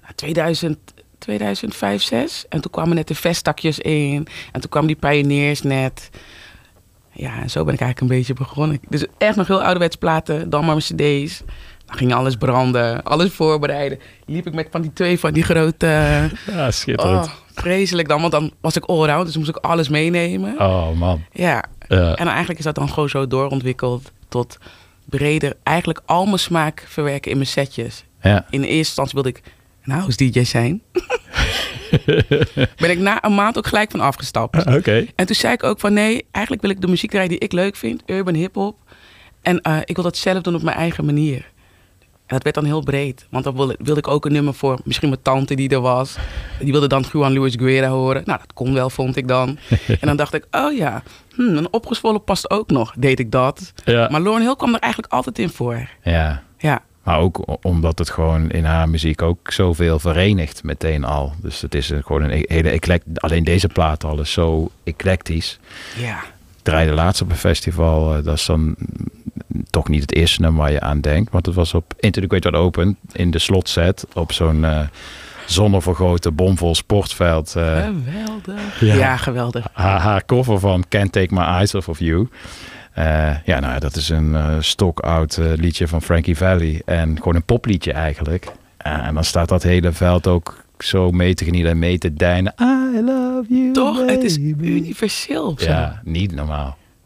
2005, 6. En toen kwamen net de Vestakjes in. En toen kwamen die Pioneers net. Ja, en zo ben ik eigenlijk een beetje begonnen. Dus echt nog heel ouderwets platen, dan maar mijn cd's. Dan ging alles branden, alles voorbereiden. Liep ik met van die grote... Ja, schitterend. Oh, vreselijk dan, want dan was ik allround, dus moest ik alles meenemen. Oh man. Ja, en dan eigenlijk is dat dan gewoon zo doorontwikkeld tot breder. Eigenlijk al mijn smaak verwerken in mijn setjes. Ja. In de eerste instantie wilde ik een house DJ zijn. Ben ik na een maand ook gelijk van afgestapt. Oké. En toen zei ik ook van nee, eigenlijk wil ik de muziek draaien die ik leuk vind. Urban hip-hop. En ik wil dat zelf doen op mijn eigen manier. En dat werd dan heel breed. Want dan wilde ik ook een nummer voor misschien mijn tante die er was. Die wilde dan Juan Luis Guerra horen. Nou, dat kon wel, vond ik dan. En dan dacht ik, oh ja, een opgezwollen past ook nog. Deed ik dat. Ja. Maar Lauryn Hill kwam er eigenlijk altijd in voor. Ja. Ja. Maar ook omdat het gewoon in haar muziek ook zoveel verenigt meteen al. Dus het is gewoon een hele alleen deze plaat al is zo eclectisch. Ja. Ik draaide laatst op een festival. Dat is dan toch niet het eerste nummer waar je aan denkt. Want het was op Into the Great Wide Open in de slotset op zo'n zonnevergrote bomvol sportveld. Geweldig. Ja, geweldig. Haar cover van Can't Take My Eyes Off of You. Dat is een stokoud liedje van Frankie Valli. En gewoon een popliedje eigenlijk. En dan staat dat hele veld ook zo mee te genieten en mee te deinen. I love you, Toch, baby. het is universeel. Zo. Ja, niet normaal.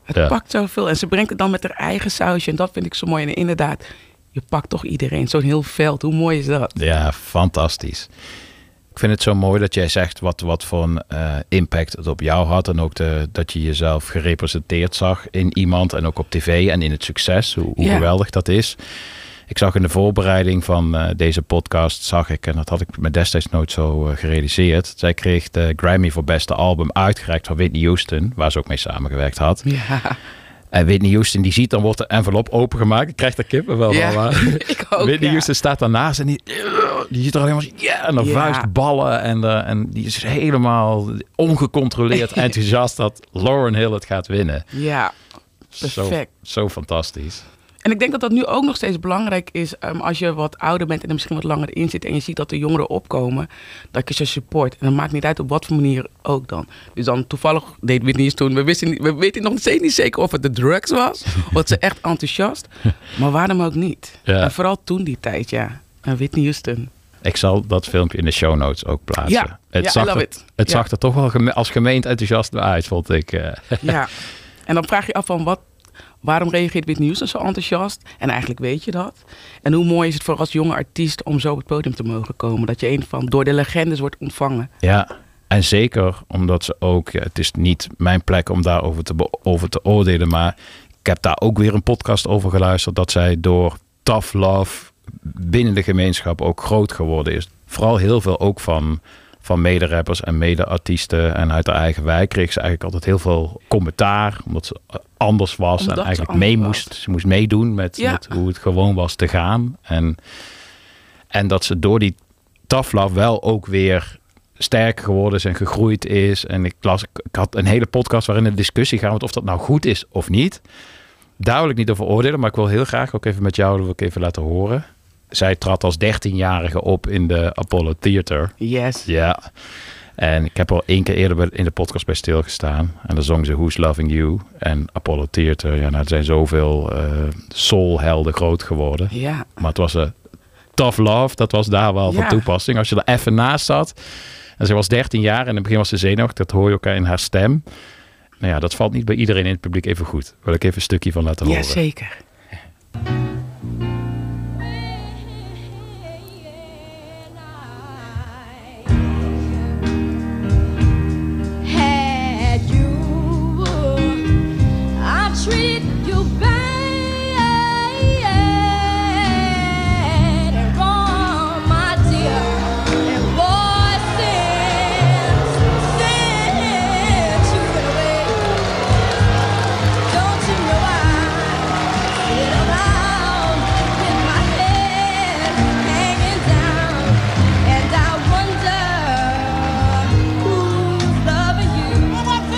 Het pakt zoveel. En ze brengt het dan met haar eigen sausje. En dat vind ik zo mooi. En inderdaad, je pakt toch iedereen. Zo'n heel veld. Hoe mooi is dat? Ja, fantastisch. Ik vind het zo mooi dat jij zegt wat voor een impact het op jou had. En ook dat je jezelf gerepresenteerd zag in iemand. En ook op tv en in het succes. Hoe geweldig dat is. Ik zag in de voorbereiding van deze podcast, en dat had ik me destijds nooit zo gerealiseerd. Zij kreeg de Grammy voor beste album uitgereikt van Whitney Houston, waar ze ook mee samengewerkt had. Ja. En Whitney Houston die ziet, dan wordt de envelop opengemaakt. Ik krijg daar kippenvel van. Ik ook, Whitney Houston staat daarnaast en die ziet er alleen maar en dan vuistballen. En die is helemaal ongecontroleerd enthousiast dat Lauryn Hill het gaat winnen. Ja, perfect. Zo fantastisch. En ik denk dat dat nu ook nog steeds belangrijk is als je wat ouder bent en er misschien wat langer in zit en je ziet dat de jongeren opkomen, dat je ze support. En dat maakt niet uit op wat voor manier ook dan. Dus dan toevallig deed Whitney toen. We weten nog steeds niet zeker of het de drugs was, of ze echt enthousiast. Maar waarom ook niet? Ja. En vooral toen die tijd, En Whitney Houston. Ik zal dat filmpje in de show notes ook plaatsen. Ja, Het zag er toch wel als gemeend enthousiast uit, vond ik. Ja, en dan vraag je af van waarom reageert Whitney Houston zo enthousiast? En eigenlijk weet je dat. En hoe mooi is het voor als jonge artiest om zo op het podium te mogen komen. Dat je een van door de legendes wordt ontvangen. Ja, en zeker omdat ze ook... het is niet mijn plek om daarover over te oordelen. Maar ik heb daar ook weer een podcast over geluisterd. Dat zij door tough love binnen de gemeenschap ook groot geworden is. Vooral heel veel ook van mederappers en mede-artiesten. En uit haar eigen wijk kreeg ze eigenlijk altijd heel veel commentaar. Omdat ze anders was. Omdat en eigenlijk moest. Ze moest meedoen met hoe het gewoon was te gaan. En dat ze door die tough love wel ook weer sterker geworden is en gegroeid is. En ik had een hele podcast waarin een discussie gaat of dat nou goed is of niet. Daar wil ik niet over oordelen. Maar ik wil heel graag ook even met jou dat wil ik even laten horen. Zij trad als 13-jarige op in de Apollo Theater. Yes. Ja. En ik heb al 1 keer eerder in de podcast bij stilgestaan. En dan zong ze Who's Loving You en Apollo Theater. Ja, er zijn zoveel soulhelden groot geworden. Ja. Maar het was een tough love. Dat was daar wel van toepassing. Als je er even naast zat. En ze was 13 jaar en in het begin was ze zenuwachtig. Dat hoor je ook in haar stem. Nou ja, dat valt niet bij iedereen in het publiek even goed. Daar wil ik even een stukje van laten horen. Ja, zeker. Treat you bad and wrong, my dear. And boy, since you went away, don't you know I sit around with my head hanging down, and I wonder who's loving you.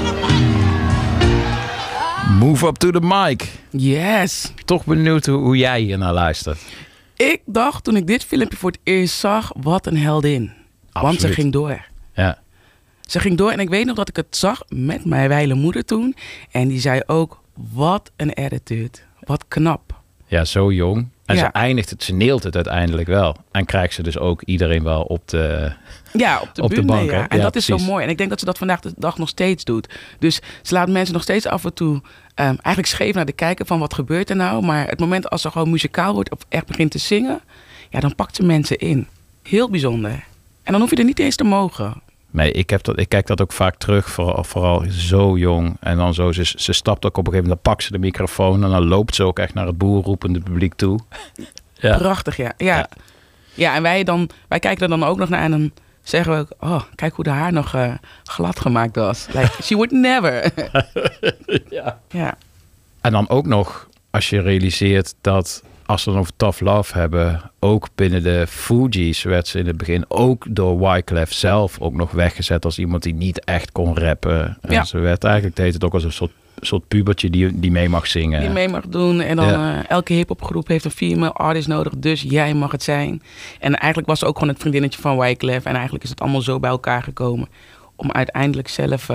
Move up to the mic. Yes. Toch benieuwd hoe jij hier naar luistert. Ik dacht toen ik dit filmpje voor het eerst zag, wat een heldin. Want ze Absoluut. ging door. Ja. Ze ging door en ik weet nog dat ik het zag met mijn wijle moeder toen. En die zei ook, wat een attitude. Wat knap. Ja, zo jong. En Ja. ze neelt het uiteindelijk wel. En krijgt ze dus ook iedereen wel op de... Ja, op de Op de bühne. bank, hè? Ja. En Ja, dat is zo precies. mooi. En ik denk dat ze dat vandaag de dag nog steeds doet. Dus ze laat mensen nog steeds af en toe eigenlijk scheef naar de kijken van wat gebeurt er nou. Maar het moment als ze gewoon muzikaal wordt of echt begint te zingen, ja, dan pakt ze mensen in. Heel bijzonder. En dan hoef je er niet eens te mogen. Nee, ik kijk dat ook vaak terug, vooral zo jong. En dan zo, ze stapt ook op een gegeven moment, dan pakt ze de microfoon en dan loopt ze ook echt naar het boerroepende publiek toe. Ja. Prachtig, ja. Ja, en wij kijken er dan ook nog naar en dan zeggen we ook, oh, kijk hoe de haar nog glad gemaakt was. Like, she would never. Ja. En dan ook nog, als je realiseert dat, als we het over tough love hebben, ook binnen de Fugees werd ze in het begin ook door Wyclef zelf ook nog weggezet als iemand die niet echt kon rappen. En Ja. ze werd eigenlijk, het heet het ook als een soort pubertje die mee mag zingen. Die mee mag doen. En dan elke hiphopgroep heeft een female artist nodig. Dus jij mag het zijn. En eigenlijk was ze ook gewoon het vriendinnetje van Wyclef. En eigenlijk is het allemaal zo bij elkaar gekomen. Om uiteindelijk zelf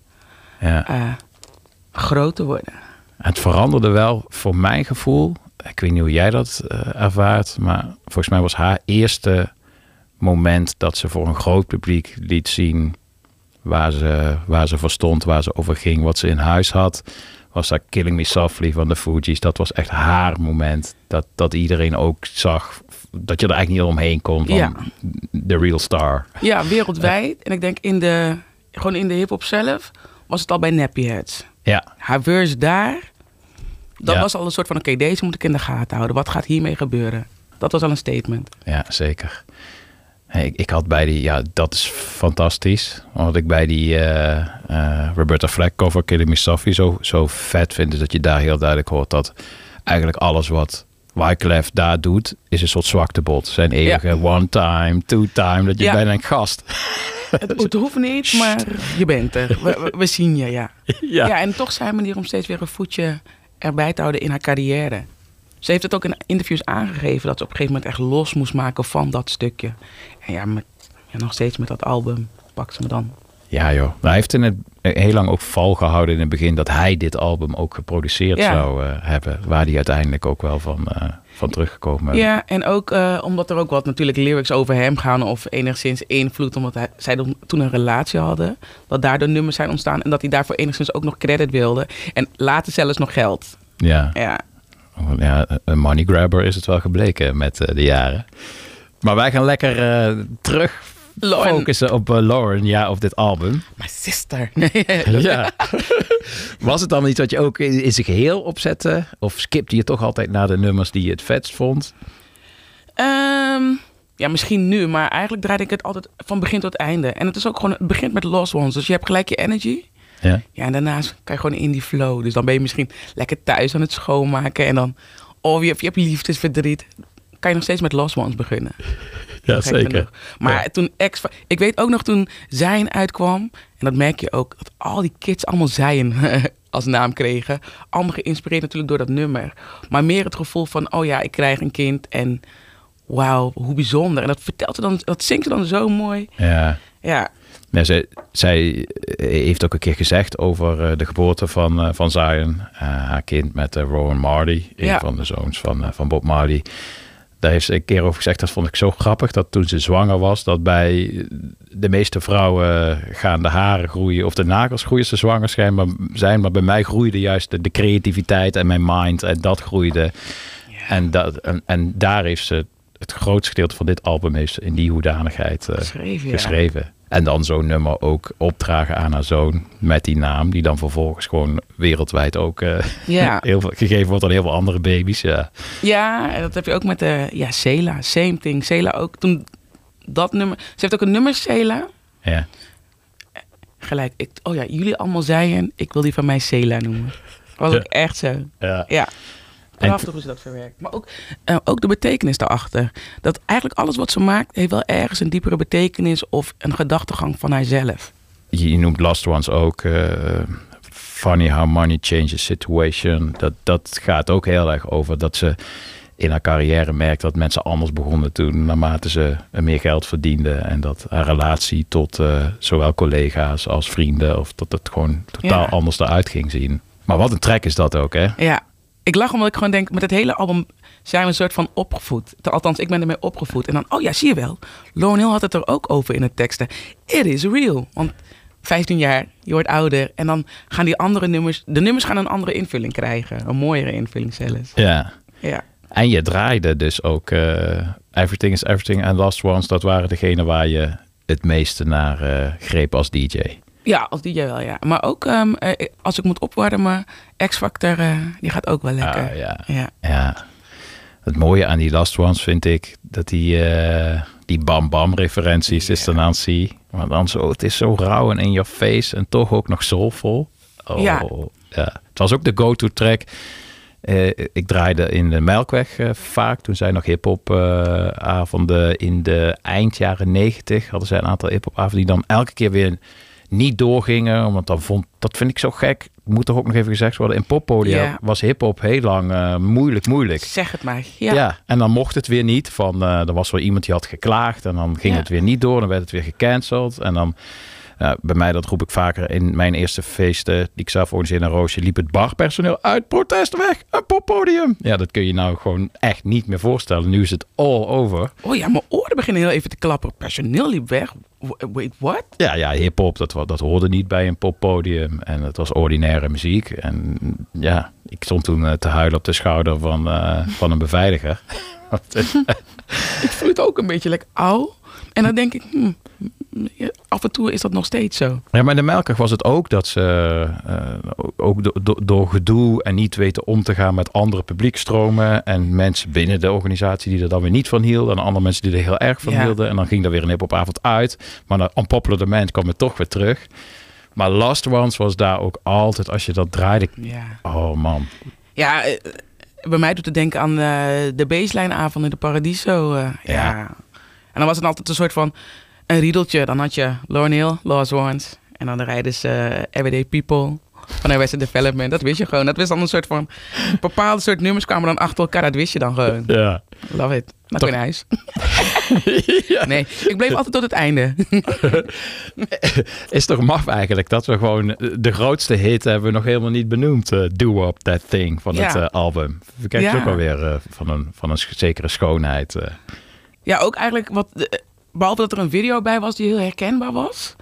groot te worden. Het veranderde wel voor mijn gevoel. Ik weet niet hoe jij dat ervaart. Maar volgens mij was haar eerste moment dat ze voor een groot publiek liet zien waar ze voor stond, waar ze over ging, wat ze in huis had. was dat Killing Me Softly van de Fugees. Dat was echt haar moment. Dat iedereen ook zag dat je er eigenlijk niet omheen kon van de real star. Ja, wereldwijd. En ik denk gewoon in de hip-hop zelf was het al bij Nappy Heads. Ja. Haar verse daar, dat Ja. was al een soort van, oké, deze moet ik in de gaten houden. Wat gaat hiermee gebeuren? Dat was al een statement. Ja, zeker. Hey, ik had bij die, dat is fantastisch. Omdat ik bij die Roberta Flack cover Killing Me Softly zo vet vind. Dat je daar heel duidelijk hoort dat eigenlijk alles wat Wyclef daar doet, is een soort zwaktebod. Zijn eeuwige one time, two time, dat je bijna een gast. Het hoeft niet, maar je bent er. We zien je, ja. Ja. En toch zijn manier om steeds weer een voetje erbij te houden in haar carrière. Ze heeft het ook in interviews aangegeven dat ze op een gegeven moment echt los moest maken van dat stukje. En nog steeds met dat album pakt ze me dan. Ja joh, hij heeft heel lang ook val gehouden in het begin dat hij dit album ook geproduceerd zou hebben. Waar hij uiteindelijk ook wel van teruggekomen. Ja, en ook omdat er ook wat natuurlijk lyrics over hem gaan of enigszins invloed omdat zij toen een relatie hadden. Dat daardoor nummers zijn ontstaan en dat hij daarvoor enigszins ook nog credit wilde. En later zelfs nog geld. Ja. Ja, Een money grabber is het wel gebleken met de jaren. Maar wij gaan lekker terug Lauren. focussen op Lauren, op dit album. My sister. Ja. Was het dan iets wat je ook in zijn geheel opzette? Of skipte je toch altijd naar de nummers die je het vetst vond? Ja, misschien nu, maar eigenlijk draaide ik het altijd van begin tot einde. En het is ook gewoon, het begint met Lost Ones. Dus je hebt gelijk je energy. Ja. Ja, en daarnaast kan je gewoon in die flow. Dus dan ben je misschien lekker thuis aan het schoonmaken. En dan, je hebt liefdesverdriet. Kan je nog steeds met Lost Ones beginnen. Ja, zeker. Maar toen ik weet ook nog toen Zion uitkwam. En dat merk je ook, dat al die kids allemaal Zion als naam kregen. Allemaal geïnspireerd natuurlijk door dat nummer. Maar meer het gevoel van, oh ja, ik krijg een kind. En wauw, hoe bijzonder. En dat zingt ze dan zo mooi. Ja. Ja. Nee, zij heeft ook een keer gezegd over de geboorte van Zion. Haar kind met Rowan Marley, een van de zoons van Bob Marley. Daar heeft ze een keer over gezegd, dat vond ik zo grappig, dat toen ze zwanger was, dat bij de meeste vrouwen gaan de haren groeien of de nagels groeien ze zwanger zijn, maar bij mij groeide juist de creativiteit en mijn mind en dat groeide. Ja. En daar heeft ze het grootste gedeelte van dit album heeft ze in die hoedanigheid geschreven. En dan zo'n nummer ook opdragen aan haar zoon met die naam, die dan vervolgens gewoon wereldwijd ook heel veel, gegeven wordt aan heel veel andere baby's. Ja, en dat heb je ook met Sela, same thing. Sela ook, toen dat nummer, ze heeft ook een nummer, Sela. Ja. Gelijk, jullie allemaal zeiden, ik wil die van mij Sela noemen. Dat was ook echt zo. Ja. Prachtig hoe ze dat verwerkt. Maar ook de betekenis daarachter. Dat eigenlijk alles wat ze maakt, heeft wel ergens een diepere betekenis of een gedachtegang van haarzelf. Je noemt Lost Ones ook. Funny how money changes situation. Dat gaat ook heel erg over dat ze in haar carrière merkt dat mensen anders begonnen toen naarmate ze meer geld verdienden. En dat haar relatie tot zowel collega's als vrienden, of dat het gewoon totaal anders eruit ging zien. Maar wat een track is dat ook, hè? Ja. Ik lach omdat ik gewoon denk, met het hele album zijn we een soort van opgevoed. Althans, ik ben ermee opgevoed. En dan, zie je wel. Lauryn Hill had het er ook over in de teksten. It is real. Want 15 jaar, je wordt ouder. En dan gaan die andere nummers, de nummers gaan een andere invulling krijgen. Een mooiere invulling zelfs. Ja. Ja. En je draaide dus ook Everything is Everything en Lost Ones. Dat waren degene waar je het meeste naar greep als DJ. Ja, als DJ wel, ja. Maar ook als ik moet opwarmen, X-Factor, die gaat ook wel lekker. Ja. Het mooie aan die Lost Ones vind ik dat die bam-bam referenties is dan aan zie. Maar dan zo, het is zo rauw en in your face en toch ook nog soulful. Ja. Het was ook de go-to track. Ik draaide in de Melkweg vaak. Toen zij nog hip-hop avonden in de eind jaren 90 hadden zij een aantal hip-hop avonden die dan elke keer weer niet doorgingen, want dat vind ik zo gek. Moet toch ook nog even gezegd worden. In poppodia was hiphop heel lang moeilijk. Zeg het maar. Ja, en dan mocht het weer niet. Er was wel iemand die had geklaagd en dan ging het weer niet door. Dan werd het weer gecanceld. En dan Bij mij, dat roep ik vaker, in mijn eerste feesten die ik zelf organiseerde in Roosje, liep het barpersoneel uit protest weg. Een poppodium. Ja, dat kun je nou gewoon echt niet meer voorstellen. Nu is het all over. Oh ja, mijn oren beginnen heel even te klapperen. Personeel liep weg. Wait, what? Ja, hip-hop, dat hoorde niet bij een poppodium. En het was ordinaire muziek. En ja, ik stond toen te huilen op de schouder van een beveiliger. Ik voel het ook een beetje lekker auw. En dan denk ik, af en toe is dat nog steeds zo. Ja, maar in de Melkweg was het ook dat ze ook door gedoe en niet weten om te gaan met andere publiekstromen en mensen binnen de organisatie die er dan weer niet van hielden en andere mensen die er heel erg van hielden. En dan ging er weer een hiphopavond uit. Maar naar Unpopular Demand kwam het toch weer terug. Maar Last Ones was daar ook altijd, als je dat draaide. Ja. Oh man. Ja, bij mij doet het denken aan de baseline-avond in de Paradiso. Ja. En dan was het altijd een soort van een riedeltje. Dan had je Lauryn Hill, Lost Ones. En dan rijden ze Everyday People van Arrested Development. Dat wist je gewoon. Dat was dan een soort van bepaalde soort nummers kwamen dan achter elkaar. Dat wist je dan gewoon. Ja. Love it. Naar in huis. Ja. Nee, ik bleef altijd tot het einde. Is toch maf eigenlijk dat we gewoon de grootste hit hebben we nog helemaal niet benoemd. Do Up That Thing van het album. Kijk je ook alweer van een zekere schoonheid. Ja, ook eigenlijk behalve dat er een video bij was die heel herkenbaar was.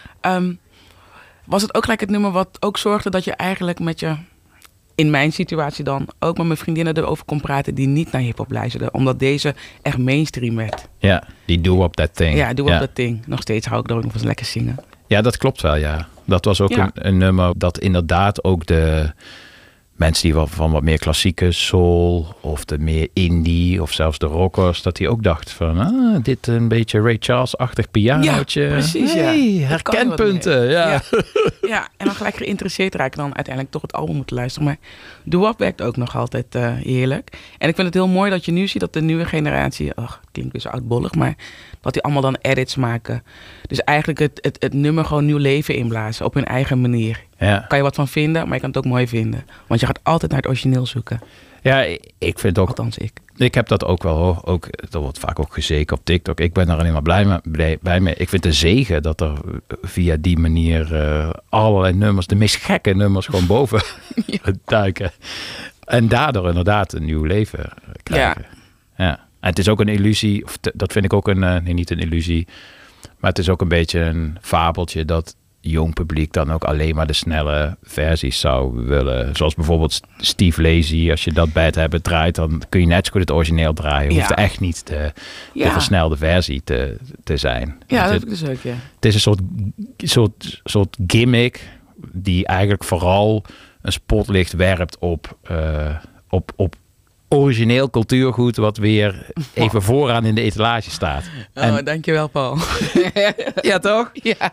Was het ook gelijk het nummer wat ook zorgde dat je eigenlijk met je, in mijn situatie dan, ook met mijn vriendinnen erover kon praten die niet naar hiphop luisterden. Omdat deze echt mainstream werd. Ja, die Do Up That Thing. Ja, Do Up That Thing. Nog steeds hou ik er ook nog eens lekker zingen. Ja, dat klopt wel, ja. Dat was ook een nummer dat inderdaad ook de mensen die van wat meer klassieke soul of de meer indie of zelfs de rockers, dat die ook dachten van dit een beetje Ray Charles-achtig pianootje. Ja, precies, herkenpunten. Ja. Ja, en dan gelijk geïnteresseerd raken dan uiteindelijk toch het album moeten luisteren. Maar Do Up werkt ook nog altijd heerlijk. En ik vind het heel mooi dat je nu ziet dat de nieuwe generatie, klinkt weer zo oudbollig, maar dat die allemaal dan edits maken. Dus eigenlijk het nummer gewoon nieuw leven inblazen op hun eigen manier. Ja. Kan je wat van vinden, maar je kan het ook mooi vinden. Want je gaat altijd naar het origineel zoeken. Ja, ik vind ook. Althans, ik heb dat ook wel hoor. Ook, dat wordt vaak ook gezeken op TikTok. Ik ben er alleen maar blij mee. Ik vind het een zegen dat er via die manier allerlei nummers, de meest gekke nummers, gewoon boven duiken. En daardoor inderdaad een nieuw leven krijgen. Ja. En het is ook een illusie, of dat vind ik ook niet een illusie, maar het is ook een beetje een fabeltje dat jong publiek dan ook alleen maar de snelle versies zou willen. Zoals bijvoorbeeld Steve Lacy. Als je dat bij het hebben draait, dan kun je net zo goed het origineel draaien. Je hoeft er echt niet de versnelde versie te zijn. Ja, dat heb ik dus ook, ja. Het is een soort gimmick die eigenlijk vooral een spotlicht werpt op origineel cultuurgoed wat weer even vooraan in de etalage staat. Dankjewel, Paul. Ja, toch? Ja.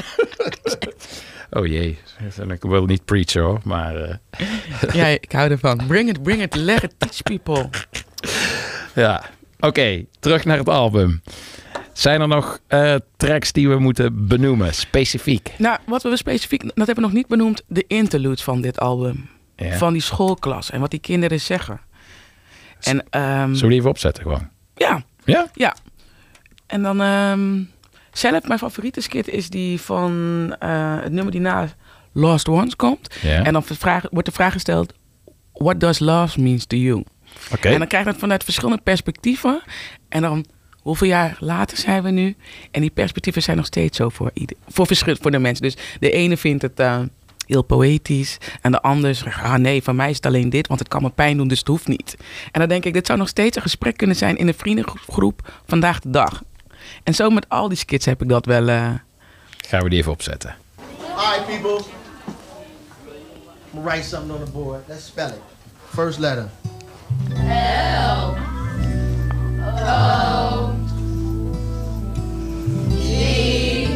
Oh jee, ik wil niet preachen hoor, maar ja, ik hou ervan. Bring it, leg it, teach people. Ja, oké, terug naar het album. Zijn er nog tracks die we moeten benoemen, specifiek? Nou, wat we specifiek, dat hebben we nog niet benoemd, de interludes van dit album. Ja. Van die schoolklas en wat die kinderen zeggen. En, zullen we die even opzetten gewoon? Ja. Ja? Ja. En dan zelf, mijn favoriete skit is die van het nummer die na Lost Ones komt. Ja. En dan wordt de vraag gesteld, what does love means to you? Okay. En dan krijg je het vanuit verschillende perspectieven. En dan, hoeveel jaar later zijn we nu? En die perspectieven zijn nog steeds zo voor de mensen. Dus de ene vindt het heel poëtisch. En de ander zegt, nee, van mij is het alleen dit, want het kan me pijn doen, dus het hoeft niet. En dan denk ik, dit zou nog steeds een gesprek kunnen zijn in een vriendengroep vandaag de dag. En zo met al die skits heb ik dat wel. Gaan we die even opzetten. Alright, people. I'm gonna write something on the board. Let's spell it. First letter. L. O. G.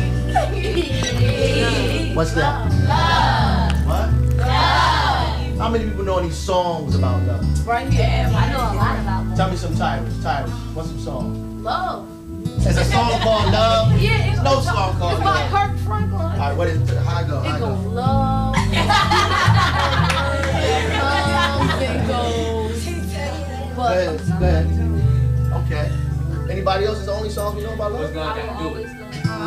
What's that? Love. What? Love. How many people know any songs about love? Right here. I know a lot about love. Tell me some Tyrus. What's some song? Love. There's a song called Love? Yeah, it's no song called It's Love. by Kirk Franklin. Alright, what is it? How I go? It goes love. Love. It goes. Go ahead. Okay. Anybody else? Is the only songs we know about love? I will always love.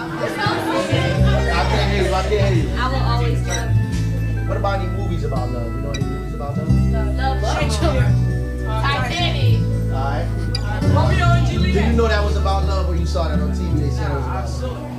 I can't hear you. I can't hear you. I will always love. What about any movies about love? You know any movies about love? Love Titanic. Alright. Romeo and Did you Juliet. know that was about love or you saw that on TV? They said it was about love.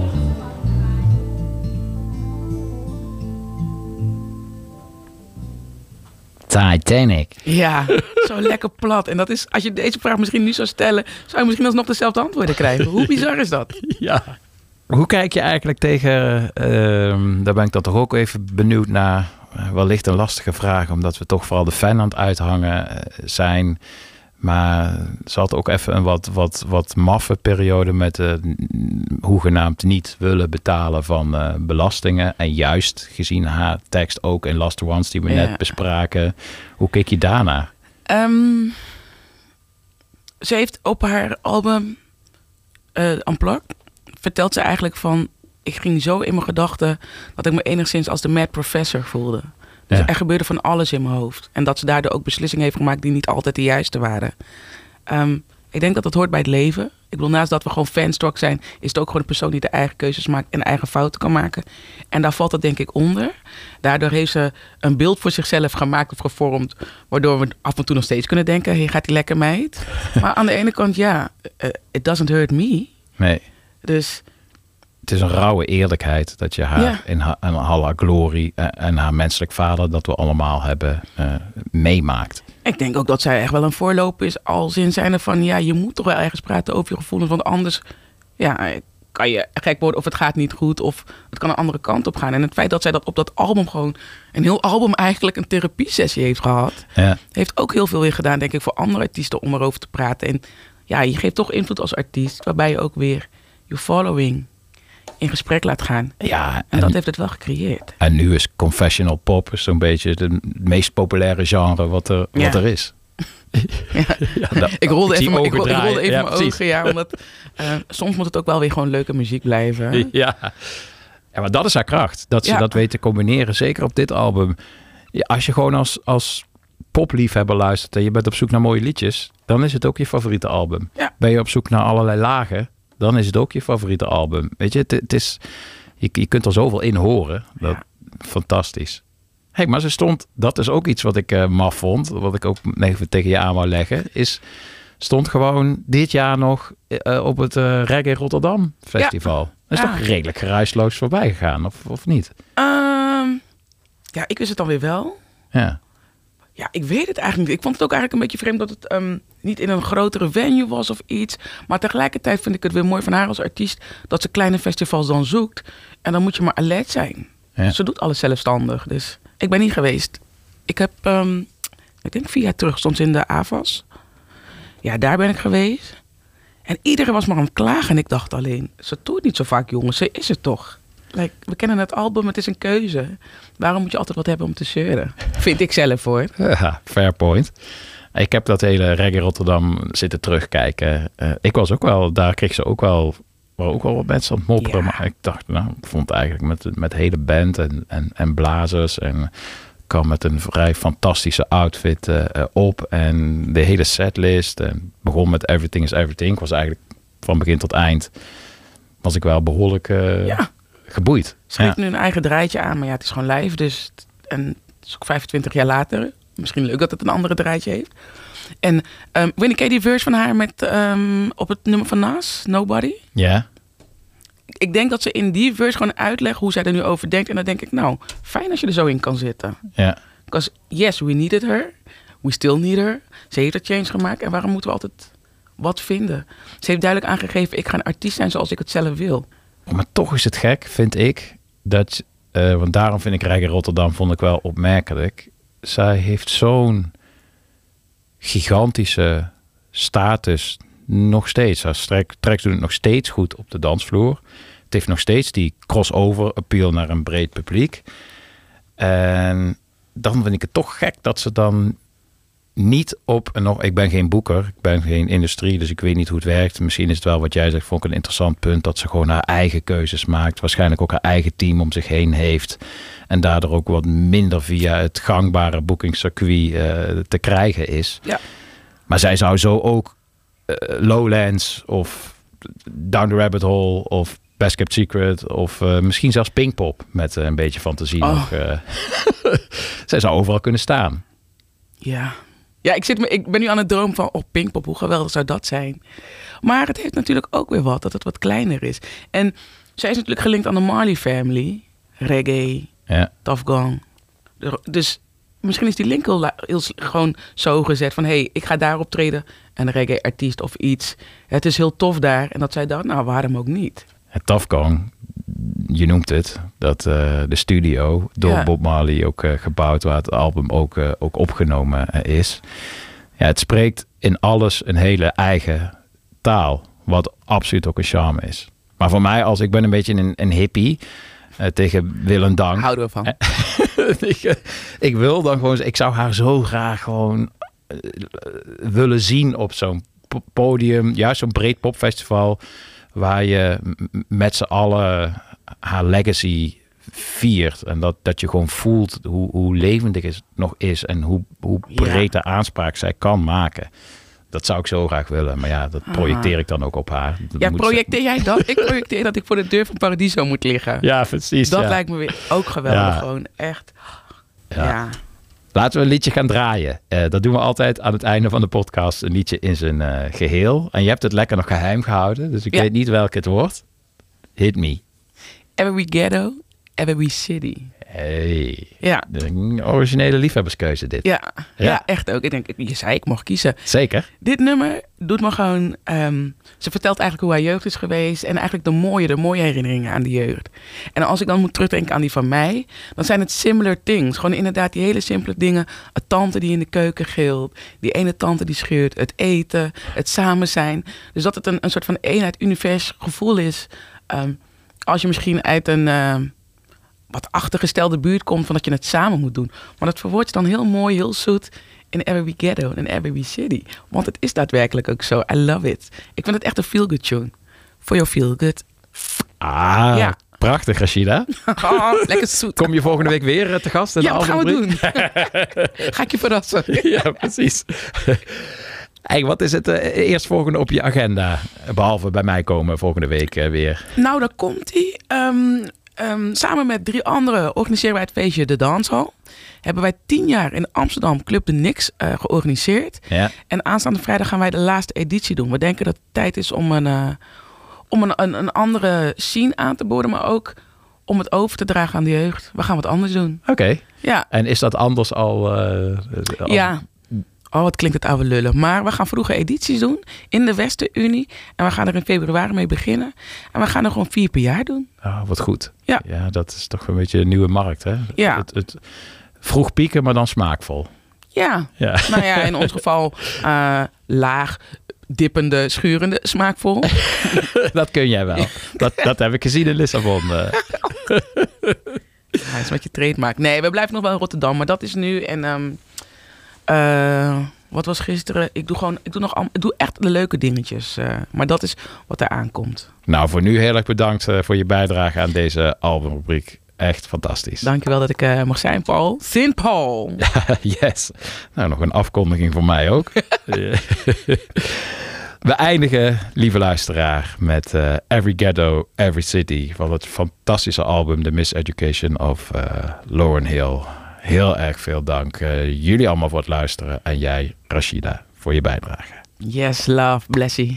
Titanic. Ja, zo lekker plat. En dat is, als je deze vraag misschien nu zou stellen, zou je misschien alsnog dezelfde antwoorden krijgen. Hoe bizar is dat? Ja. Hoe kijk je eigenlijk tegen, daar ben ik dan toch ook even benieuwd naar, wellicht een lastige vraag, omdat we toch vooral de fan aan het uithangen zijn. Maar ze had ook even een wat maffe periode met hoegenaamd niet willen betalen van belastingen. En juist gezien haar tekst ook in Last Ones die we net bespraken. Hoe keek je daarnaar? Ze heeft op haar album Unplugged vertelt ze eigenlijk van, ik ging zo in mijn gedachten dat ik me enigszins als de Mad Professor voelde. Dus er gebeurde van alles in mijn hoofd. En dat ze daardoor ook beslissingen heeft gemaakt die niet altijd de juiste waren. Ik denk dat dat hoort bij het leven. Ik bedoel, naast dat we gewoon fanstruck zijn, is het ook gewoon een persoon die de eigen keuzes maakt en eigen fouten kan maken. En daar valt dat denk ik onder. Daardoor heeft ze een beeld voor zichzelf gemaakt of gevormd, waardoor we af en toe nog steeds kunnen denken, hey, gaat die lekker meid? Maar aan de ene kant, it doesn't hurt me. Nee. Dus het is een rauwe eerlijkheid dat je haar in haar glorie en haar menselijk vader, dat we allemaal hebben, meemaakt. Ik denk ook dat zij echt wel een voorloper is, als in zijnde van, je moet toch wel ergens praten over je gevoelens, want anders kan je gek worden of het gaat niet goed of het kan een andere kant op gaan. En het feit dat zij dat op dat album gewoon, een heel album eigenlijk een therapiesessie heeft gehad, heeft ook heel veel weer gedaan, denk ik, voor andere artiesten om erover te praten. En je geeft toch invloed als artiest, waarbij je ook weer je following in gesprek laat gaan. Ja, en dat heeft het wel gecreëerd. En nu is confessional pop zo'n beetje het meest populaire genre wat er is. Ik rolde even mijn ogen, omdat soms moet het ook wel weer gewoon leuke muziek blijven. Ja, maar dat is haar kracht. Dat ze dat weet te combineren, zeker op dit album. Ja, als je gewoon als popliefhebber luistert en je bent op zoek naar mooie liedjes, dan is het ook je favoriete album. Ja. Ben je op zoek naar allerlei lagen, dan is het ook je favoriete album. Weet je, het is, je kunt er zoveel in horen. Fantastisch. Hey, maar ze stond, dat is ook iets wat ik maf vond, wat ik ook even tegen je aan wou leggen, stond gewoon dit jaar nog op het Reggae Rotterdam Festival. Dat is toch redelijk geruisloos voorbij gegaan, of niet? Ik wist het dan weer wel. Ja. Ja, ik weet het eigenlijk niet. Ik vond het ook eigenlijk een beetje vreemd dat het niet in een grotere venue was of iets. Maar tegelijkertijd vind ik het weer mooi van haar als artiest dat ze kleine festivals dan zoekt. En dan moet je maar alert zijn. Ja. Ze doet alles zelfstandig. Dus ik ben niet geweest. Ik heb, ik denk 4 jaar terug, stond ze in de AVAS. Ja, daar ben ik geweest. En iedereen was maar aan het klagen. En ik dacht alleen, ze doet niet zo vaak, jongens. Ze is het toch. We kennen het album, het is een keuze. Waarom moet je altijd wat hebben om te zeuren? Vind ik zelf, hoor. Ja, fair point. Ik heb dat hele Reggae Rotterdam zitten terugkijken. Ik was ook wel, daar kreeg ze ook wel, waren ook wel wat mensen aan het mopperen. Ja. Maar ik dacht, ik vond eigenlijk met de hele band en blazers en kwam met een vrij fantastische outfit op. En de hele setlist. En begon met Everything is Everything. Ik was eigenlijk van begin tot eind, was ik wel behoorlijk geboeid. Ze geeft nu een eigen draadje aan, maar het is gewoon live. Dus, en het is ook 25 jaar later. Misschien leuk dat het een andere draadje heeft. En Winnie, ken je die verse van haar met op het nummer van Nas, Nobody? Ja. Ik denk dat ze in die verse gewoon uitlegt hoe zij er nu over denkt. En dan denk ik, fijn als je er zo in kan zitten. Ja. Because yes, we needed her. We still need her. Ze heeft een change gemaakt. En waarom moeten we altijd wat vinden? Ze heeft duidelijk aangegeven, ik ga een artiest zijn zoals ik het zelf wil. Maar toch is het gek, vind ik, dat, want daarom vind ik Reggae Rotterdam vond ik wel opmerkelijk. Zij heeft zo'n gigantische status nog steeds. Haar tracks doen het nog steeds goed op de dansvloer. Het heeft nog steeds die crossover appeal naar een breed publiek. En dan vind ik het toch gek dat ze dan niet ik ben geen boeker, ik ben geen industrie, dus ik weet niet hoe het werkt. Misschien is het wel wat jij zegt, vond ik een interessant punt, dat ze gewoon haar eigen keuzes maakt. Waarschijnlijk ook haar eigen team om zich heen heeft. En daardoor ook wat minder via het gangbare boekingscircuit te krijgen is. Ja. Maar zij zou zo ook Lowlands of Down the Rabbit Hole of Best Kept Secret of misschien zelfs Pinkpop met een beetje fantasie nog. Zij zou overal kunnen staan. Ja, ik ben nu aan het dromen van Pinkpop, hoe geweldig zou dat zijn. Maar het heeft natuurlijk ook weer wat, dat het wat kleiner is. En zij is natuurlijk gelinkt aan de Marley Family. Reggae, Tough Gong. Dus misschien is die link heel gewoon zo gezet van... hey, ik ga daar optreden, een reggae-artiest of iets. Het is heel tof daar. En dat zij dacht, nou, waarom ook niet? Het Tough Gong, je noemt het, dat de studio door Bob Marley ook gebouwd, waar het album ook opgenomen is. Ja, het spreekt in alles een hele eigen taal, wat absoluut ook een charme is. Maar voor mij, ik ben een beetje een hippie tegen wil en dank. Houden we van. Ik wil dan gewoon, ik zou haar zo graag gewoon willen zien op zo'n podium, juist zo'n breed popfestival, waar je met z'n allen haar legacy viert. En dat je gewoon voelt hoe levendig het nog is en hoe breed de aanspraak zij kan maken. Dat zou ik zo graag willen. Maar ja, dat projecteer ik dan ook op haar. Projecteer jij dat? Ik projecteer dat ik voor de deur van Paradiso moet liggen. Ja, precies. Dat lijkt me weer ook geweldig. Gewoon echt. Ja. Laten we een liedje gaan draaien. Dat doen we altijd aan het einde van de podcast. Een liedje in zijn geheel. En je hebt het lekker nog geheim gehouden. Dus ik weet niet welke het wordt. Hit me. Every Ghetto, Every City. Hey. Ja. De originele liefhebberskeuze dit. Ja, echt ook. Ik denk, je zei ik mocht kiezen. Zeker. Dit nummer doet me gewoon... ze vertelt eigenlijk hoe haar jeugd is geweest. En eigenlijk de mooie herinneringen aan de jeugd. En als ik dan moet terugdenken aan die van mij... dan zijn het similar things. Gewoon inderdaad die hele simpele dingen. Een tante die in de keuken gilt. Die ene tante die scheurt. Het eten. Het samen zijn. Dus dat het een soort van eenheid univers gevoel is. Als je misschien uit een... wat achtergestelde buurt komt van dat je het samen moet doen. Maar dat verwoord je dan heel mooi, heel zoet in Every Ghetto en Every City. Want het is daadwerkelijk ook zo. I love it. Ik vind het echt een feel-good tune. For your feel-good. Ja. Prachtig, Rashida. Lekker zoet. Kom je volgende week weer te gast? Ja, wat gaan we doen? Ga ik je verrassen. Ja, precies. Hey, wat is het eerstvolgende op je agenda? Behalve bij mij komen volgende week weer. Nou, daar komt-ie. Samen met 3 anderen organiseren wij het feestje De Danshall. Hebben wij 10 jaar in Amsterdam Club de Nix georganiseerd. Ja. En aanstaande vrijdag gaan wij de laatste editie doen. We denken dat het tijd is om een andere scene aan te boren, maar ook om het over te dragen aan de jeugd. We gaan wat anders doen. Oké. Ja. En is dat anders al? Ja. Wat klinkt het oude lullen. Maar we gaan vroege edities doen in de Westerunie. En we gaan er in februari mee beginnen. En we gaan er gewoon 4 per jaar doen. Oh, wat goed. Ja. Ja, dat is toch een beetje een nieuwe markt, hè? Ja. Het vroeg pieken, maar dan smaakvol. Ja. Nou ja, in ons geval laag, dippende, schurende, smaakvol. Dat kun jij wel. Dat heb ik gezien in Lissabon. Dat is wat je trademark. Nee, we blijven nog wel in Rotterdam, maar dat is nu. En wat was gisteren? Ik doe echt de leuke dingetjes. Maar dat is wat er aankomt. Nou, voor nu heel erg bedankt voor je bijdrage aan deze albumrubriek. Echt fantastisch. Dankjewel dat ik mag zijn, Paul. Sint Paul. Yes. Nou, nog een afkondiging voor mij ook. We eindigen, lieve luisteraar, met Every Ghetto, Every City van het fantastische album The Miseducation of Lauryn Hill. Heel erg veel dank. Jullie allemaal voor het luisteren. En jij, Rashida, voor je bijdrage. Yes, love, blessie.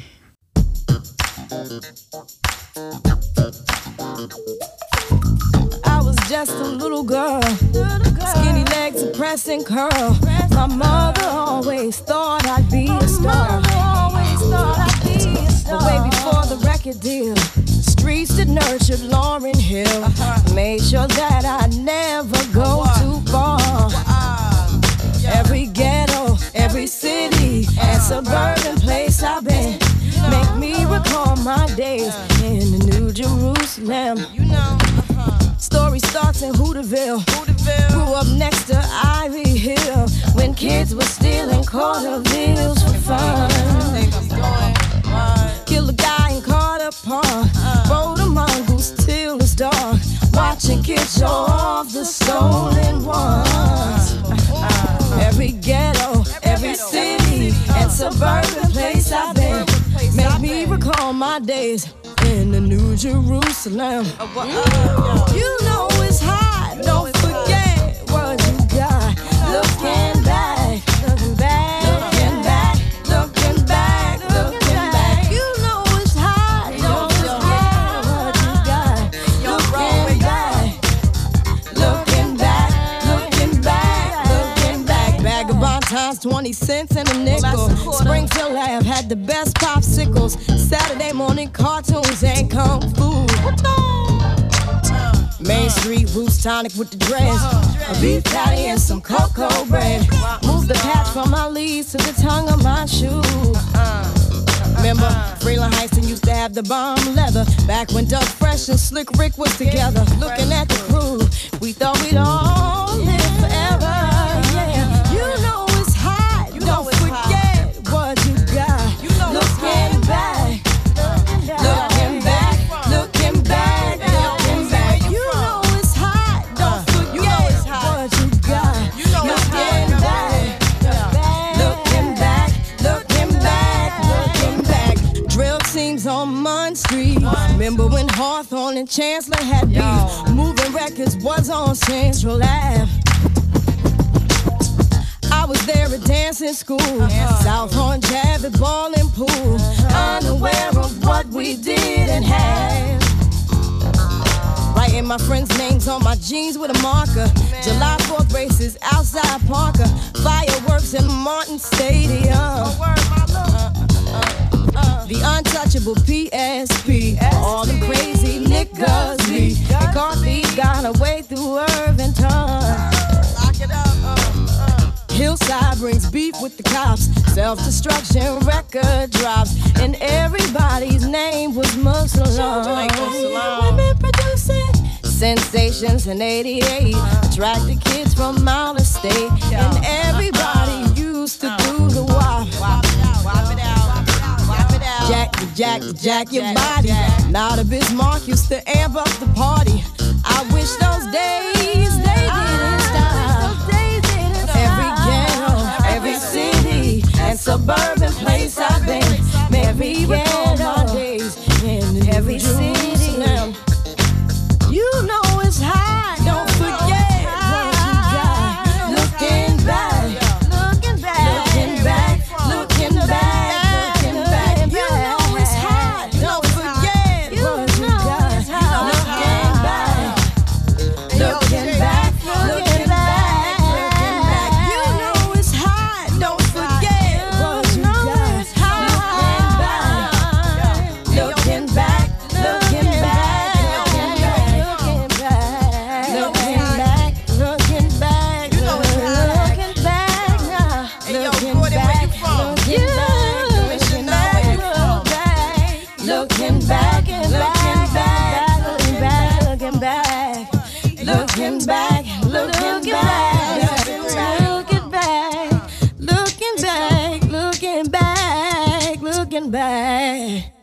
I was just a little girl, skinny legs, a pressing curl. My mother always thought I'd be a star. But way before the record deal, streets that nurtured Lauryn Hill made sure that I never go too far. Every ghetto, every city and suburban place I've been make me recall my days in the New Jerusalem. Story starts in Hooterville. Grew up next to Ivy Hill when kids were stealing quarter-bills for fun. Killed a guy in Carter Park. Rode a mongoose till it's dark. Watching kids show off the stolen ones. Every ghetto, every city and suburban place I've been my days in the New Jerusalem. You know it's hot, don't forget what you got. Looking back, looking back, looking back, looking back, looking back. You know it's hot, don't forget what you got. Looking back, looking back, looking back, looking back. Vagabond times 20 cents and a nickel. Springfield Ave had the best popsicles. Saturday morning cartoons and kung fu. Main Street Roots tonic with the dress. A beef patty and some cocoa bread. Move the patch from my leaves to the tongue of my shoe. Remember, Freeland Heights used to have the bomb leather. Back when Doug Fresh and Slick Rick was together. Looking at the crew, we thought we'd all live forever. Yeah, you know it's hot. Don't forget what you got. Looking back, looking back, looking back, looking back. You know it's hot. Don't forget what you got. Looking back, looking back, looking back, looking back. Drill teams on Munn Street. Remember when Hawthorne and Chancellor had beef? Moving Records was on Central Ave. I was there at dancing school, South Horn Jab at bowling pool, unaware of what we did and had. Writing my friends' names on my jeans with a marker. July 4th races outside Parker, fireworks in Martin Stadium. The untouchable PSP, all them crazy niggas me. McCarthy got away through Irvington. Hillside brings beef with the cops. Self-destruction record drops, and everybody's name was Muslim. Women producing sensations in '88, attracted kids from out of state, and everybody used to do the wop. Jack your body. Now the Bismarck used to amp up the party. I wish those days they didn't stop. Every ghetto, every city and suburban place I've been. Every ghetto days in every city. You know it's hot. Don't forget what you got. Looking back, looking back, looking back, looking back. Looking back, looking back, looking back, looking back, looking back, looking back.